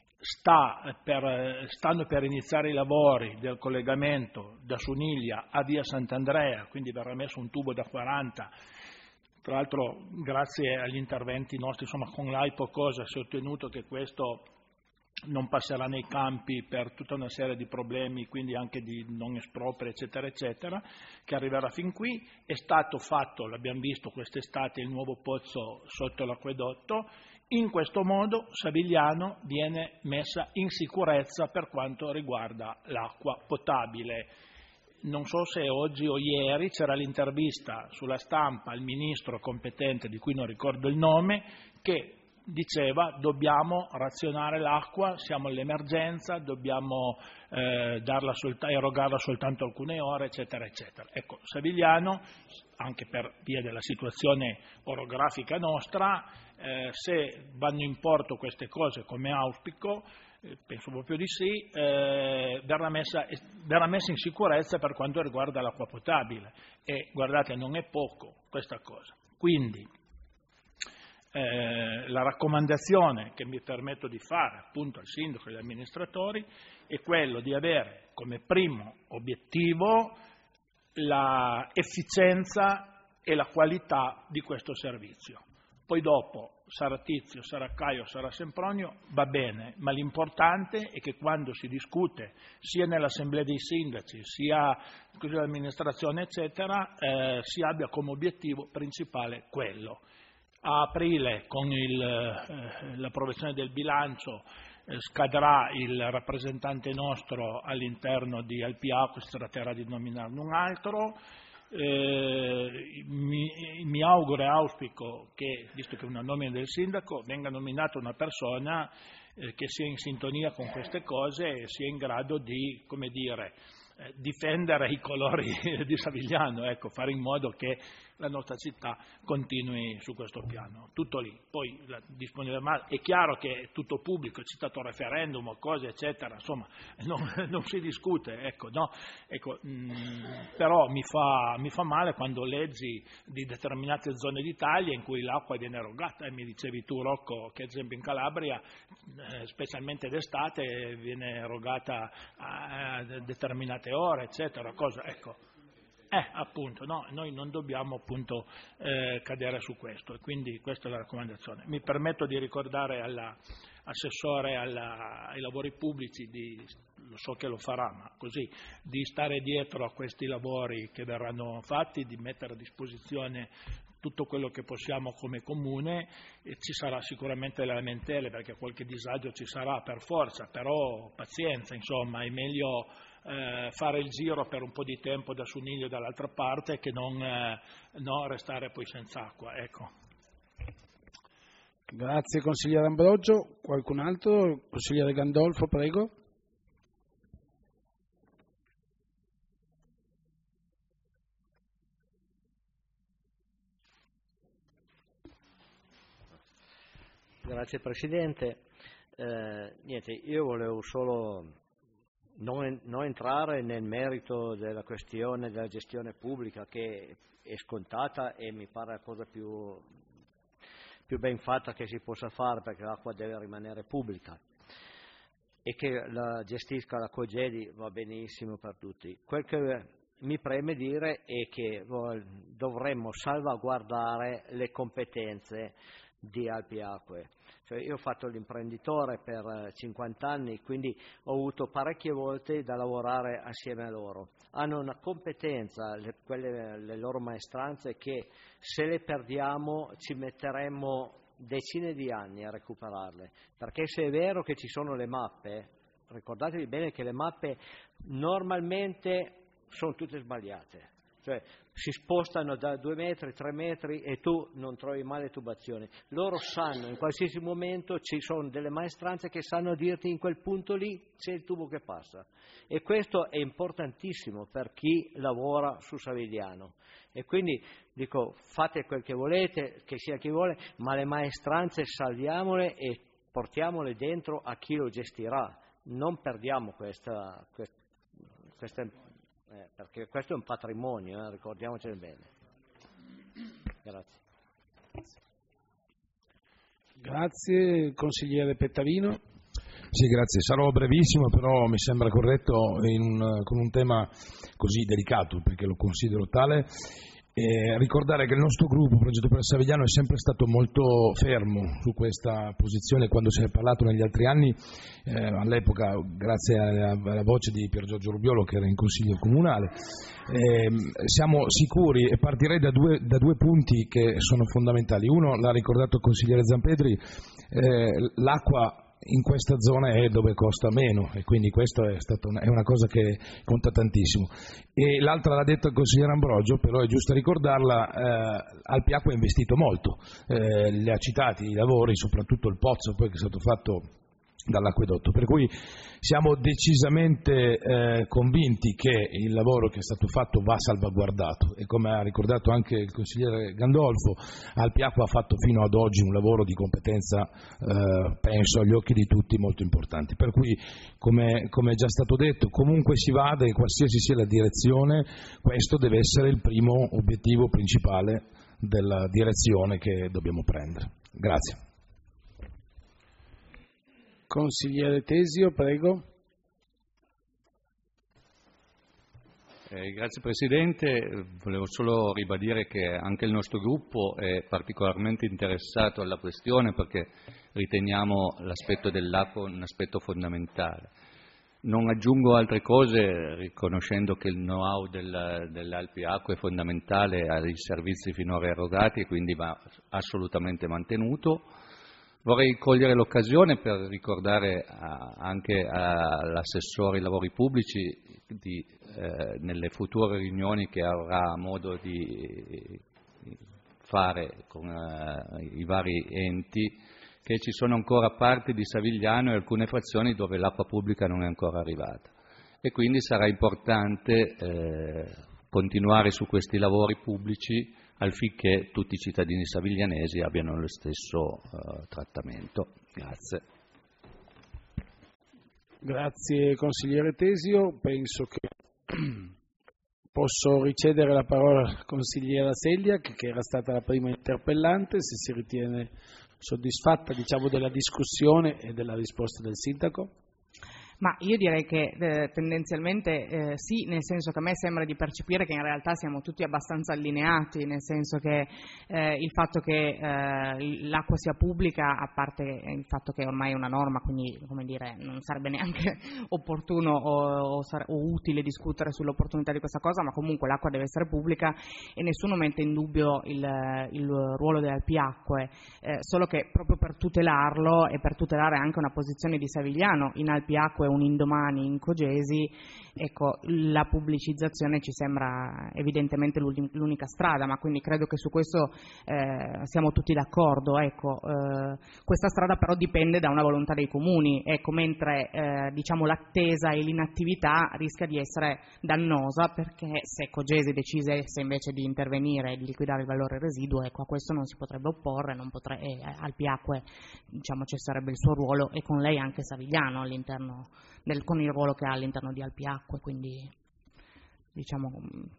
sta per, stanno per iniziare i lavori del collegamento da Suniglia a via Sant'Andrea, quindi verrà messo un tubo da quaranta. Tra l'altro, grazie agli interventi nostri, insomma, con l'AIPO cosa si è ottenuto che questo non passerà nei campi per tutta una serie di problemi, quindi anche di non esproprio, eccetera, eccetera, che arriverà fin qui. È stato fatto, l'abbiamo visto quest'estate, il nuovo pozzo sotto l'acquedotto. In questo modo Savigliano viene messa in sicurezza per quanto riguarda l'acqua potabile. Non so se oggi o ieri c'era l'intervista sulla stampa al ministro competente, di cui non ricordo il nome, che diceva dobbiamo razionare l'acqua, siamo all'emergenza, dobbiamo eh, darla solta- erogarla soltanto alcune ore, eccetera, eccetera. Ecco, Savigliano, anche per via della situazione orografica nostra, eh, se vanno in porto queste cose come auspico, penso proprio di sì, eh, verrà, messa, verrà messa in sicurezza per quanto riguarda l'acqua potabile e guardate non è poco questa cosa. Quindi eh, la raccomandazione che mi permetto di fare appunto al sindaco e agli amministratori è quello di avere come primo obiettivo la efficienza e la qualità di questo servizio. Poi dopo sarà Tizio, sarà Caio, sarà Sempronio, va bene, ma l'importante è che quando si discute sia nell'assemblea dei sindaci, sia nell'amministrazione, eccetera, eh, si abbia come obiettivo principale quello. A aprile, con il, eh, l'approvazione del bilancio, eh, scadrà il rappresentante nostro all'interno di Alpiacque, si tratterà di nominarne un altro. Eh, mi, mi auguro e auspico che, visto che è una nomina del sindaco, venga nominata una persona eh, che sia in sintonia con queste cose e sia in grado di, come dire, eh, difendere i colori di Savigliano, ecco, fare in modo che la nostra città continui su questo piano, tutto lì. Poi la disponibilità, è chiaro che è tutto pubblico, è citato referendum o cose eccetera, insomma non, non si discute, ecco, no? Ecco, mh, però mi fa, mi fa male quando leggi di determinate zone d'Italia in cui l'acqua viene erogata, e mi dicevi tu Rocco che ad esempio in Calabria, eh, specialmente d'estate, viene erogata a, a determinate ore eccetera, cosa, ecco. Eh, appunto, no, noi non dobbiamo appunto eh, cadere su questo, e quindi questa è la raccomandazione. Mi permetto di ricordare all'assessore alla, ai lavori pubblici, di, lo so che lo farà, ma così, di stare dietro a questi lavori che verranno fatti, di mettere a disposizione tutto quello che possiamo come comune, e ci sarà sicuramente le lamentele perché qualche disagio ci sarà per forza, però pazienza, insomma, è meglio Eh, fare il giro per un po' di tempo da Suniglio e dall'altra parte che non, eh, no, restare poi senza acqua, ecco. Grazie consigliere Ambrogio. Qualcun altro? Consigliere Gandolfo, prego. Grazie Presidente. Eh, niente, io volevo solo Non, non entrare nel merito della questione della gestione pubblica, che è scontata e mi pare la cosa più, più ben fatta che si possa fare, perché l'acqua deve rimanere pubblica, e che la gestisca la Cogedi va benissimo per tutti. Quel che mi preme dire è che dovremmo salvaguardare le competenze di Alpi Acque. Cioè, io ho fatto l'imprenditore per cinquanta anni, quindi ho avuto parecchie volte da lavorare assieme a loro. Hanno una competenza, le, quelle, le loro maestranze, che se le perdiamo ci metteremmo decine di anni a recuperarle, perché se è vero che ci sono le mappe, ricordatevi bene che le mappe normalmente sono tutte sbagliate. Cioè si spostano da due metri, tre metri e tu non trovi mai le tubazioni. Loro sanno, in qualsiasi momento ci sono delle maestranze che sanno dirti in quel punto lì c'è il tubo che passa. E questo è importantissimo per chi lavora su Savigliano. E quindi dico, fate quel che volete, che sia chi vuole, ma le maestranze salviamole e portiamole dentro a chi lo gestirà. Non perdiamo questa... questa, questa Eh, perché questo è un patrimonio, eh, ricordiamocene bene. Grazie. Grazie, consigliere Pettarino. Sì, grazie. Sarò brevissimo, però mi sembra corretto in un, con un tema così delicato, perché lo considero tale. Eh, ricordare che il nostro gruppo Progetto per Savigliano è sempre stato molto fermo su questa posizione quando si è parlato negli altri anni, eh, all'epoca grazie alla, alla voce di Pier Giorgio Rubiolo che era in consiglio comunale. Eh, siamo sicuri, e partirei da due, da due punti che sono fondamentali. Uno, l'ha ricordato il consigliere Zampedri, eh, l'acqua in questa zona è dove costa meno, e quindi questa è, stata una, è una cosa che conta tantissimo. E l'altra l'ha detta il consigliere Ambrogio, però è giusto ricordarla, eh, Alpi Acque ha investito molto, eh, li ha citati i lavori, soprattutto il pozzo poi che è stato fatto dall'acquedotto, per cui siamo decisamente eh, convinti che il lavoro che è stato fatto va salvaguardato, e come ha ricordato anche il consigliere Gandolfo, Alpi Acque ha fatto fino ad oggi un lavoro di competenza, eh, penso agli occhi di tutti, molto importante, per cui come, come è già stato detto, comunque si vada e qualsiasi sia la direzione, questo deve essere il primo obiettivo principale della direzione che dobbiamo prendere. Grazie. Consigliere Tesio, prego. Eh, grazie Presidente, volevo solo ribadire che anche il nostro gruppo è particolarmente interessato alla questione, perché riteniamo l'aspetto dell'acqua un aspetto fondamentale. Non aggiungo altre cose, riconoscendo che il know-how del, dell'Alpi Acque è fondamentale ai servizi finora erogati e quindi va assolutamente mantenuto. Vorrei cogliere l'occasione per ricordare a, anche all'assessore ai lavori pubblici di, eh, nelle future riunioni che avrà modo di fare con eh, i vari enti, che ci sono ancora parti di Savigliano e alcune frazioni dove l'acqua pubblica non è ancora arrivata. e quindi sarà importante eh, continuare su questi lavori pubblici affinché tutti i cittadini saviglianesi abbiano lo stesso eh, trattamento. Grazie. Grazie consigliere Tesio, penso che posso ricevere la parola alla consigliera Seliak, che era stata la prima interpellante, se si ritiene soddisfatta, diciamo, della discussione e della risposta del sindaco. Ma io direi che eh, tendenzialmente eh, sì, nel senso che a me sembra di percepire che in realtà siamo tutti abbastanza allineati, nel senso che eh, il fatto che eh, l'acqua sia pubblica, a parte il fatto che ormai è una norma, quindi come dire, non sarebbe neanche opportuno o, o, sare- o utile discutere sull'opportunità di questa cosa, ma comunque l'acqua deve essere pubblica e nessuno mette in dubbio il, il ruolo delle Alpiacque, eh, solo che proprio per tutelarlo e per tutelare anche una posizione di Savigliano in Alpiacque un indomani in Cogesi, ecco, la pubblicizzazione ci sembra evidentemente l'unica strada, ma quindi credo che su questo eh, siamo tutti d'accordo. Ecco, eh, questa strada però dipende da una volontà dei comuni, ecco, mentre eh, diciamo l'attesa e l'inattività rischia di essere dannosa, perché se Cogesi decidesse invece di intervenire e di liquidare il valore residuo, ecco, a questo non si potrebbe opporre, non potre, eh, Alpiacque diciamo cesserebbe il suo ruolo e con lei anche Savigliano all'interno del, con il ruolo che ha all'interno di Alpiacque, quindi diciamo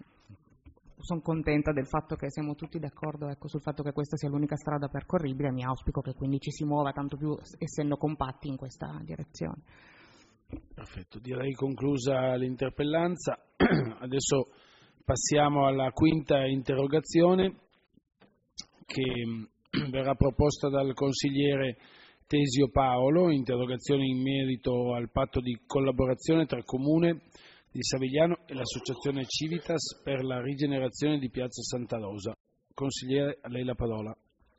sono contenta del fatto che siamo tutti d'accordo, ecco, sul fatto che questa sia l'unica strada percorribile e mi auspico che quindi ci si muova tanto più essendo compatti in questa direzione. Perfetto, direi conclusa l'interpellanza. Adesso passiamo alla quinta interrogazione che verrà proposta dal consigliere Tesio Paolo, interrogazione in merito al patto di collaborazione tra Comune di Savigliano e l'Associazione Civitas per la rigenerazione di Piazza Santa Rosa. Consigliere, a lei la parola.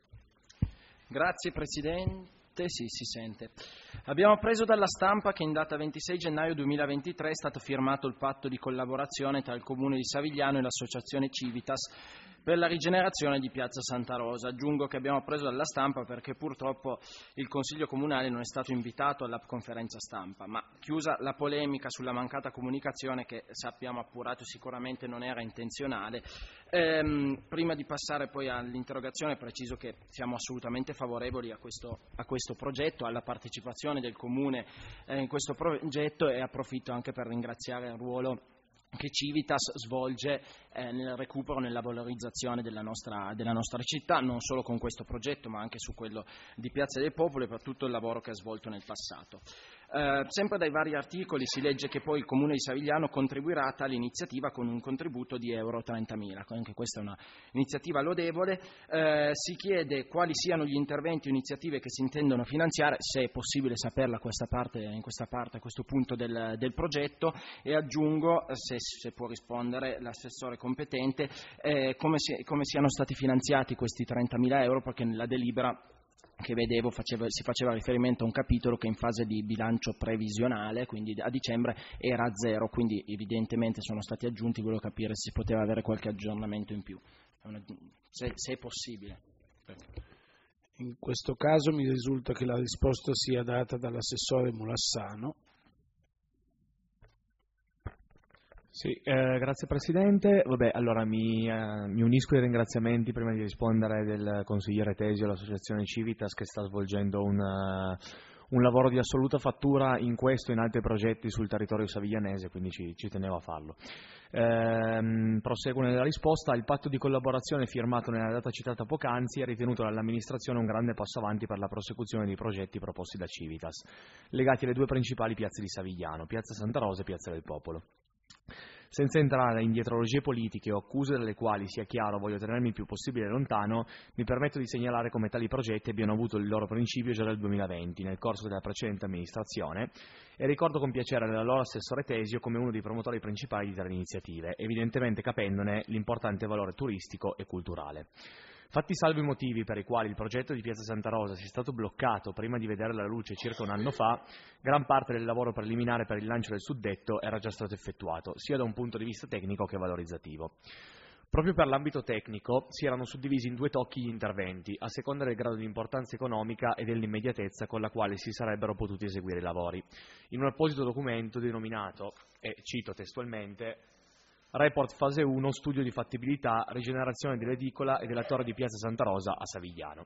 Grazie Presidente, sì, si sente. Abbiamo appreso dalla stampa che in data ventisei gennaio duemilaventitré è stato firmato il patto di collaborazione tra il Comune di Savigliano e l'Associazione Civitas per la rigenerazione di Piazza Santa Rosa. Aggiungo che abbiamo appreso dalla stampa perché purtroppo il Consiglio Comunale non è stato invitato alla conferenza stampa, ma chiusa la polemica sulla mancata comunicazione, che sappiamo appurato sicuramente non era intenzionale, ehm, prima di passare poi all'interrogazione preciso che siamo assolutamente favorevoli a questo, a questo progetto, alla partecipazione del Comune eh, in questo progetto, e approfitto anche per ringraziare il ruolo che Civitas svolge eh, nel recupero, nella valorizzazione della nostra, della nostra città, non solo con questo progetto ma anche su quello di Piazza dei Popoli, per tutto il lavoro che ha svolto nel passato. Eh, sempre dai vari articoli si legge che poi il Comune di Savigliano contribuirà a tale iniziativa con un contributo di euro trentamila, anche questa è un'iniziativa lodevole. Eh, si chiede quali siano gli interventi o iniziative che si intendono finanziare, se è possibile saperla questa parte, in questa parte, a questo punto del, del progetto, e aggiungo, se, se può rispondere l'assessore competente, eh, come, si, come siano stati finanziati questi trentamila euro, perché nella delibera che vedevo faceva, si faceva riferimento a un capitolo che in fase di bilancio previsionale, quindi a dicembre, era a zero, quindi evidentemente sono stati aggiunti. Volevo capire se si poteva avere qualche aggiornamento in più, se, se è possibile. In questo caso mi risulta che la risposta sia data dall'assessore Mulassano. Sì, eh, grazie Presidente. Vabbè, allora mi, eh, mi unisco ai ringraziamenti prima di rispondere del consigliere Tesio all'Associazione Civitas, che sta svolgendo un, uh, un lavoro di assoluta fattura in questo e in altri progetti sul territorio saviglianese, quindi ci, ci tenevo a farlo. Ehm, proseguo nella risposta. Il patto di collaborazione firmato nella data citata poc'anzi è ritenuto dall'amministrazione un grande passo avanti per la prosecuzione dei progetti proposti da Civitas, legati alle due principali piazze di Savigliano, Piazza Santa Rosa e Piazza del Popolo. Senza entrare in dietrologie politiche o accuse dalle quali, sia chiaro, voglio tenermi il più possibile lontano, mi permetto di segnalare come tali progetti abbiano avuto il loro principio già nel duemilaventi, nel corso della precedente amministrazione, e ricordo con piacere l'allora assessore Tesio come uno dei promotori principali di tali iniziative, evidentemente capendone l'importante valore turistico e culturale. Fatti salvi i motivi per i quali il progetto di Piazza Santa Rosa sia stato bloccato prima di vedere la luce circa un anno fa, gran parte del lavoro preliminare per il lancio del suddetto era già stato effettuato, sia da un punto di vista tecnico che valorizzativo. Proprio per l'ambito tecnico si erano suddivisi in due tocchi gli interventi, a seconda del grado di importanza economica e dell'immediatezza con la quale si sarebbero potuti eseguire i lavori. In un apposito documento denominato, e cito testualmente, Report Fase uno, studio di fattibilità, rigenerazione dell'edicola e della torre di Piazza Santa Rosa a Savigliano,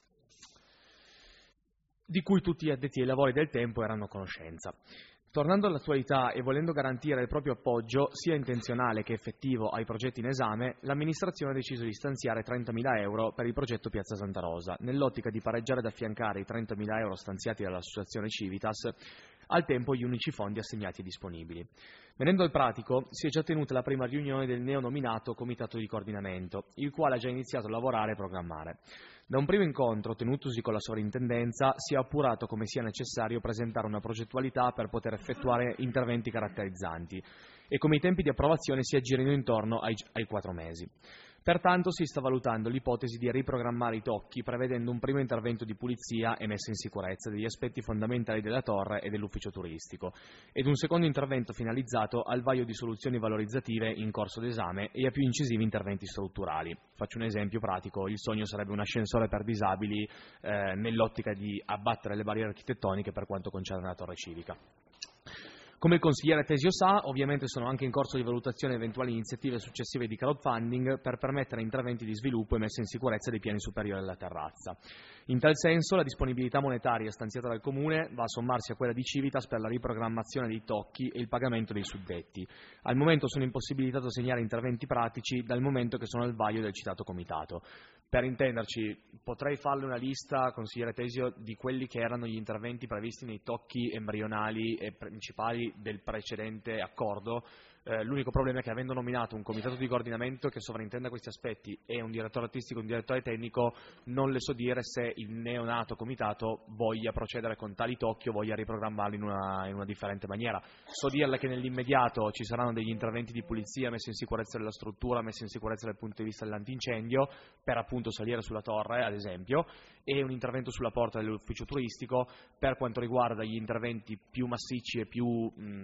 di cui tutti gli addetti ai lavori del tempo erano a conoscenza. Tornando all'attualità e volendo garantire il proprio appoggio, sia intenzionale che effettivo, ai progetti in esame, l'amministrazione ha deciso di stanziare trentamila euro per il progetto Piazza Santa Rosa, nell'ottica di pareggiare ed affiancare i trentamila euro stanziati dall'associazione Civitas, al tempo gli unici fondi assegnati e disponibili. Venendo al pratico, si è già tenuta la prima riunione del neonominato Comitato di Coordinamento, il quale ha già iniziato a lavorare e programmare. Da un primo incontro, tenutosi con la sovrintendenza, si è appurato come sia necessario presentare una progettualità per poter effettuare interventi caratterizzanti e come i tempi di approvazione si aggirino intorno ai, ai quattro mesi. Pertanto si sta valutando l'ipotesi di riprogrammare i tocchi prevedendo un primo intervento di pulizia e messa in sicurezza degli aspetti fondamentali della torre e dell'ufficio turistico ed un secondo intervento finalizzato al vaglio di soluzioni valorizzative in corso d'esame e a più incisivi interventi strutturali. Faccio un esempio pratico: il sogno sarebbe un ascensore per disabili eh, nell'ottica di abbattere le barriere architettoniche per quanto concerne la torre civica. Come il consigliere Tesio sa, ovviamente sono anche in corso di valutazione eventuali iniziative successive di crowdfunding per permettere interventi di sviluppo e messa in sicurezza dei piani superiori della terrazza. In tal senso la disponibilità monetaria stanziata dal Comune va a sommarsi a quella di Civitas per la riprogrammazione dei tocchi e il pagamento dei suddetti. Al momento sono impossibilitato a segnare interventi pratici dal momento che sono al vaglio del citato comitato. Per intenderci, potrei farle una lista, consigliere Tesio, di quelli che erano gli interventi previsti nei tocchi embrionali e principali del precedente accordo. Eh, l'unico problema è che, avendo nominato un comitato di coordinamento che sovrintenda questi aspetti e un direttore artistico e un direttore tecnico, non le so dire se il neonato comitato voglia procedere con tali tocchi o voglia riprogrammarli in una, in una differente maniera. So dirle che nell'immediato ci saranno degli interventi di pulizia, messa in sicurezza della struttura, messa in sicurezza dal punto di vista dell'antincendio, per appunto salire sulla torre, ad esempio, e un intervento sulla porta dell'ufficio turistico. Per quanto riguarda gli interventi più massicci e più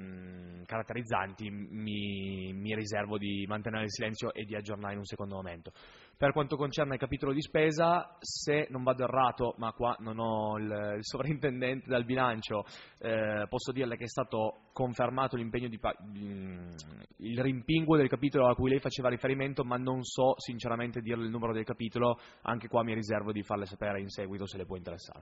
mh, caratterizzanti, mi, mi riservo di mantenere il silenzio e di aggiornare in un secondo momento. Per quanto concerne il capitolo di spesa, se non vado errato, ma qua non ho il, il sovrintendente dal bilancio, eh, posso dirle che è stato confermato l'impegno di, il rimpinguo del capitolo a cui lei faceva riferimento, ma non so sinceramente dirle il numero del capitolo. Anche qua mi riservo di farle sapere in seguito se le può interessare.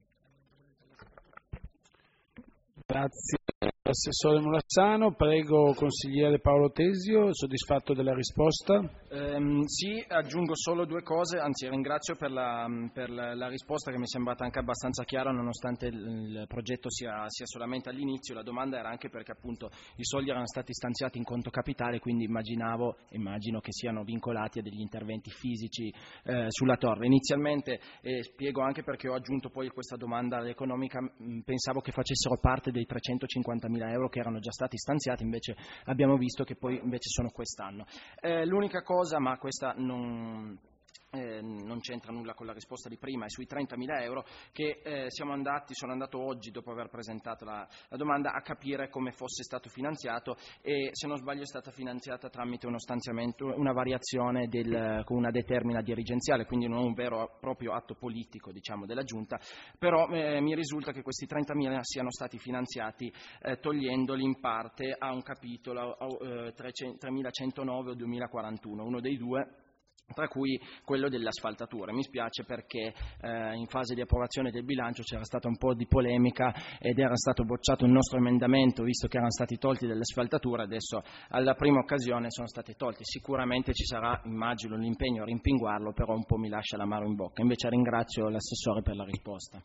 Grazie Assessore Murazzano. Prego consigliere Paolo Tesio, soddisfatto della risposta? Ehm, sì, aggiungo solo due cose, anzi ringrazio per, la, per la, la risposta che mi è sembrata anche abbastanza chiara, nonostante il, il progetto sia, sia solamente all'inizio. La domanda era anche perché appunto i soldi erano stati stanziati in conto capitale, quindi immaginavo, immagino che siano vincolati a degli interventi fisici eh, sulla torre. Inizialmente, eh, spiego anche perché ho aggiunto poi questa domanda economica, mh, pensavo che facessero parte dei trecentocinquantamila euro che erano già stati stanziati, invece abbiamo visto che poi invece sono quest'anno. Eh, l'unica cosa, ma questa non... Eh, non c'entra nulla con la risposta di prima, è sui trentamila euro che eh, siamo andati, sono andato oggi dopo aver presentato la, la domanda a capire come fosse stato finanziato, e se non sbaglio è stata finanziata tramite uno stanziamento, una variazione del, con una determina dirigenziale, quindi non un vero e proprio atto politico, diciamo, della Giunta, però eh, mi risulta che questi trentamila siano stati finanziati eh, togliendoli in parte a un capitolo eh, tremilacentonove o duemilaquarantuno, uno dei due, tra cui quello dell'asfaltatura. Mi spiace perché eh, in fase di approvazione del bilancio c'era stata un po' di polemica ed era stato bocciato il nostro emendamento, visto che erano stati tolti delle asfaltature. Adesso alla prima occasione sono stati tolti. Sicuramente ci sarà, immagino, l'impegno a rimpinguarlo, però un po' mi lascia l'amaro in bocca. Invece ringrazio l'assessore per la risposta.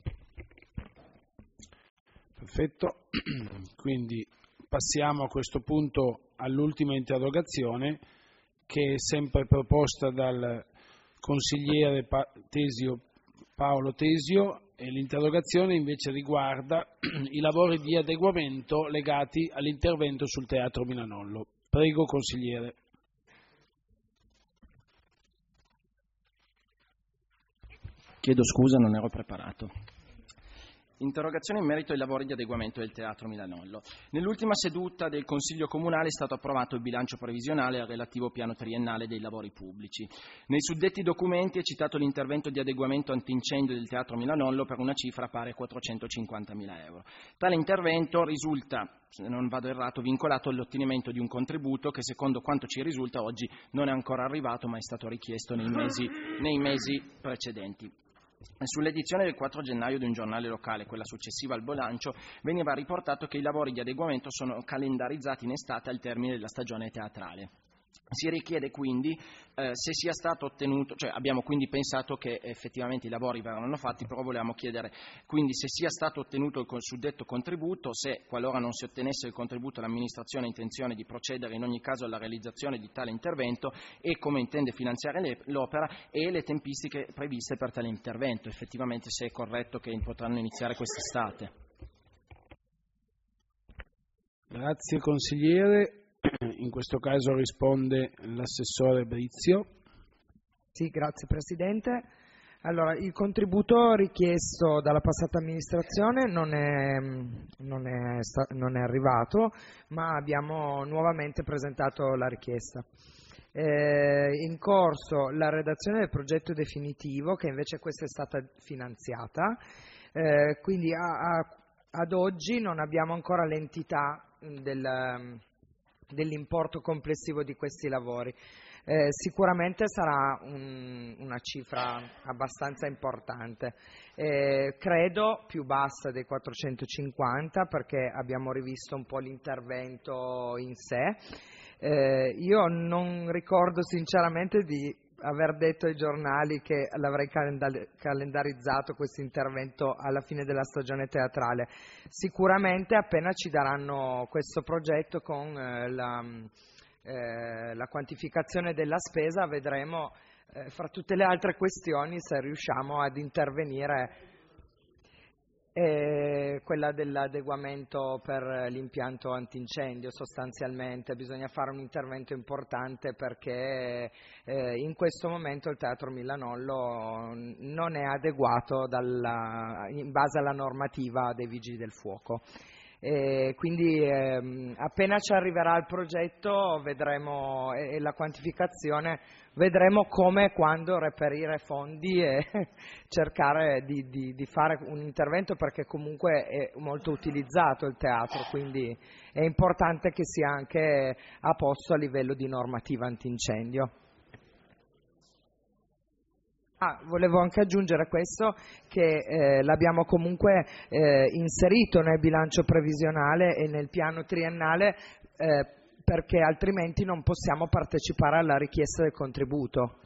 Perfetto, quindi passiamo a questo punto all'ultima interrogazione, che è sempre proposta dal consigliere Tesio, Paolo Tesio, e l'interrogazione invece riguarda i lavori di adeguamento legati all'intervento sul Teatro Milanollo. Prego consigliere. Chiedo scusa, non ero preparato. Interrogazione in merito ai lavori di adeguamento del Teatro Milanollo. Nell'ultima seduta del Consiglio Comunale è stato approvato il bilancio previsionale al relativo piano triennale dei lavori pubblici. Nei suddetti documenti è citato l'intervento di adeguamento antincendio del Teatro Milanollo per una cifra pari a quattrocentocinquantamila euro. Tale intervento risulta, se non vado errato, vincolato all'ottenimento di un contributo che, secondo quanto ci risulta oggi, non è ancora arrivato ma è stato richiesto nei mesi, nei mesi precedenti. Sull'edizione del quattro gennaio di un giornale locale, quella successiva al bilancio, veniva riportato che i lavori di adeguamento sono calendarizzati in estate al termine della stagione teatrale. Si richiede quindi eh, se sia stato ottenuto, cioè abbiamo quindi pensato che effettivamente i lavori verranno fatti, però volevamo chiedere quindi se sia stato ottenuto il suddetto contributo, se qualora non si ottenesse il contributo l'amministrazione ha intenzione di procedere in ogni caso alla realizzazione di tale intervento e come intende finanziare le, l'opera e le tempistiche previste per tale intervento, effettivamente se è corretto che potranno iniziare quest'estate. Grazie consigliere. In questo caso risponde l'assessore Brizio. Sì, grazie Presidente. Allora, il contributo richiesto dalla passata amministrazione non è, non è, non è arrivato, ma abbiamo nuovamente presentato la richiesta. È in corso la redazione del progetto definitivo, che invece questa è stata finanziata, eh, quindi a, a, ad oggi non abbiamo ancora l'entità del... dell'importo complessivo di questi lavori. Eh, sicuramente sarà un, una cifra abbastanza importante, eh, credo più bassa dei quattrocentocinquanta perché abbiamo rivisto un po' l'intervento in sé. Eh, io non ricordo sinceramente di aver detto ai giornali che l'avrei calendarizzato questo intervento alla fine della stagione teatrale. Sicuramente appena ci daranno questo progetto con eh, la, eh, la quantificazione della spesa vedremo eh, fra tutte le altre questioni se riusciamo ad intervenire. E quella dell'adeguamento per l'impianto antincendio, sostanzialmente bisogna fare un intervento importante perché eh, in questo momento il Teatro Milanollo non è adeguato dalla, in base alla normativa dei Vigili del Fuoco. E quindi ehm, appena ci arriverà il progetto vedremo e, e la quantificazione, vedremo come e quando reperire fondi e cercare di, di, di fare un intervento perché comunque è molto utilizzato il teatro, quindi è importante che sia anche a posto a livello di normativa antincendio. Ah, volevo anche aggiungere questo, che eh, l'abbiamo comunque eh, inserito nel bilancio previsionale e nel piano triennale eh, perché altrimenti non possiamo partecipare alla richiesta del contributo.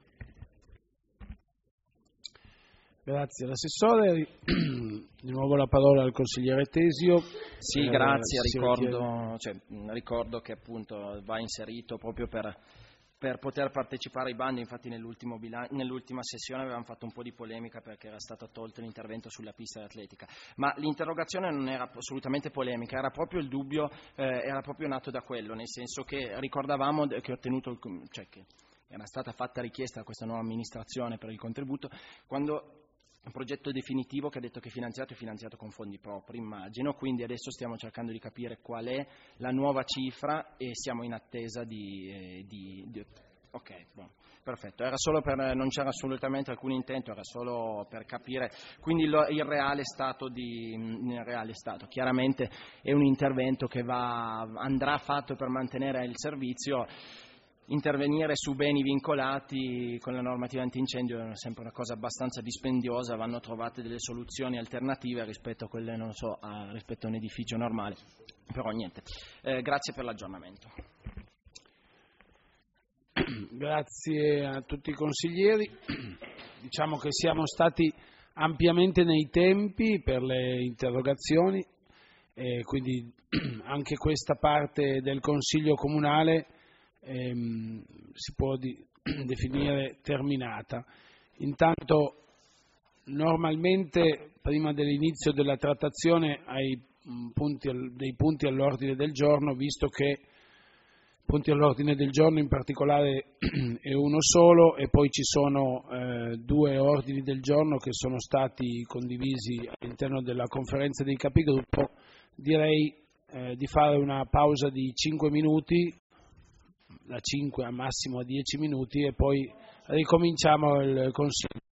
Grazie all'assessore. Di nuovo la parola al consigliere Tesio. Sì, eh, grazie. Ricordo, cioè, ricordo che appunto va inserito proprio per... per poter partecipare ai bandi. Infatti nell'ultimo bilan- nell'ultima sessione avevamo fatto un po' di polemica perché era stato tolto l'intervento sulla pista atletica, ma l'interrogazione non era assolutamente polemica, era proprio il dubbio, eh, era proprio nato da quello, nel senso che ricordavamo che, ho tenuto il, cioè che era stata fatta richiesta a questa nuova amministrazione per il contributo quando un progetto definitivo che ha detto che finanziato è finanziato con fondi propri, immagino, quindi adesso stiamo cercando di capire qual è la nuova cifra e siamo in attesa di... Eh, di, di ok, buono, perfetto, era solo per, non c'era assolutamente alcun intento, era solo per capire, quindi lo, il reale stato di, il reale stato, chiaramente è un intervento che va, andrà fatto per mantenere il servizio. Intervenire su beni vincolati con la normativa antincendio è sempre una cosa abbastanza dispendiosa, vanno trovate delle soluzioni alternative rispetto a quelle, non so, a, rispetto a un edificio normale, però niente. Eh, grazie per l'aggiornamento. Grazie a tutti i consiglieri. Diciamo che siamo stati ampiamente nei tempi per le interrogazioni e quindi anche questa parte del Consiglio Comunale Ehm, si può di, definire terminata. Intanto normalmente prima dell'inizio della trattazione ai punti, dei punti all'ordine del giorno, visto che punti all'ordine del giorno, in particolare è uno solo, e poi ci sono eh, due ordini del giorno che sono stati condivisi all'interno della conferenza dei capigruppo. Direi eh, di fare una pausa di cinque minuti, da cinque a massimo a dieci minuti, e poi ricominciamo il Consiglio.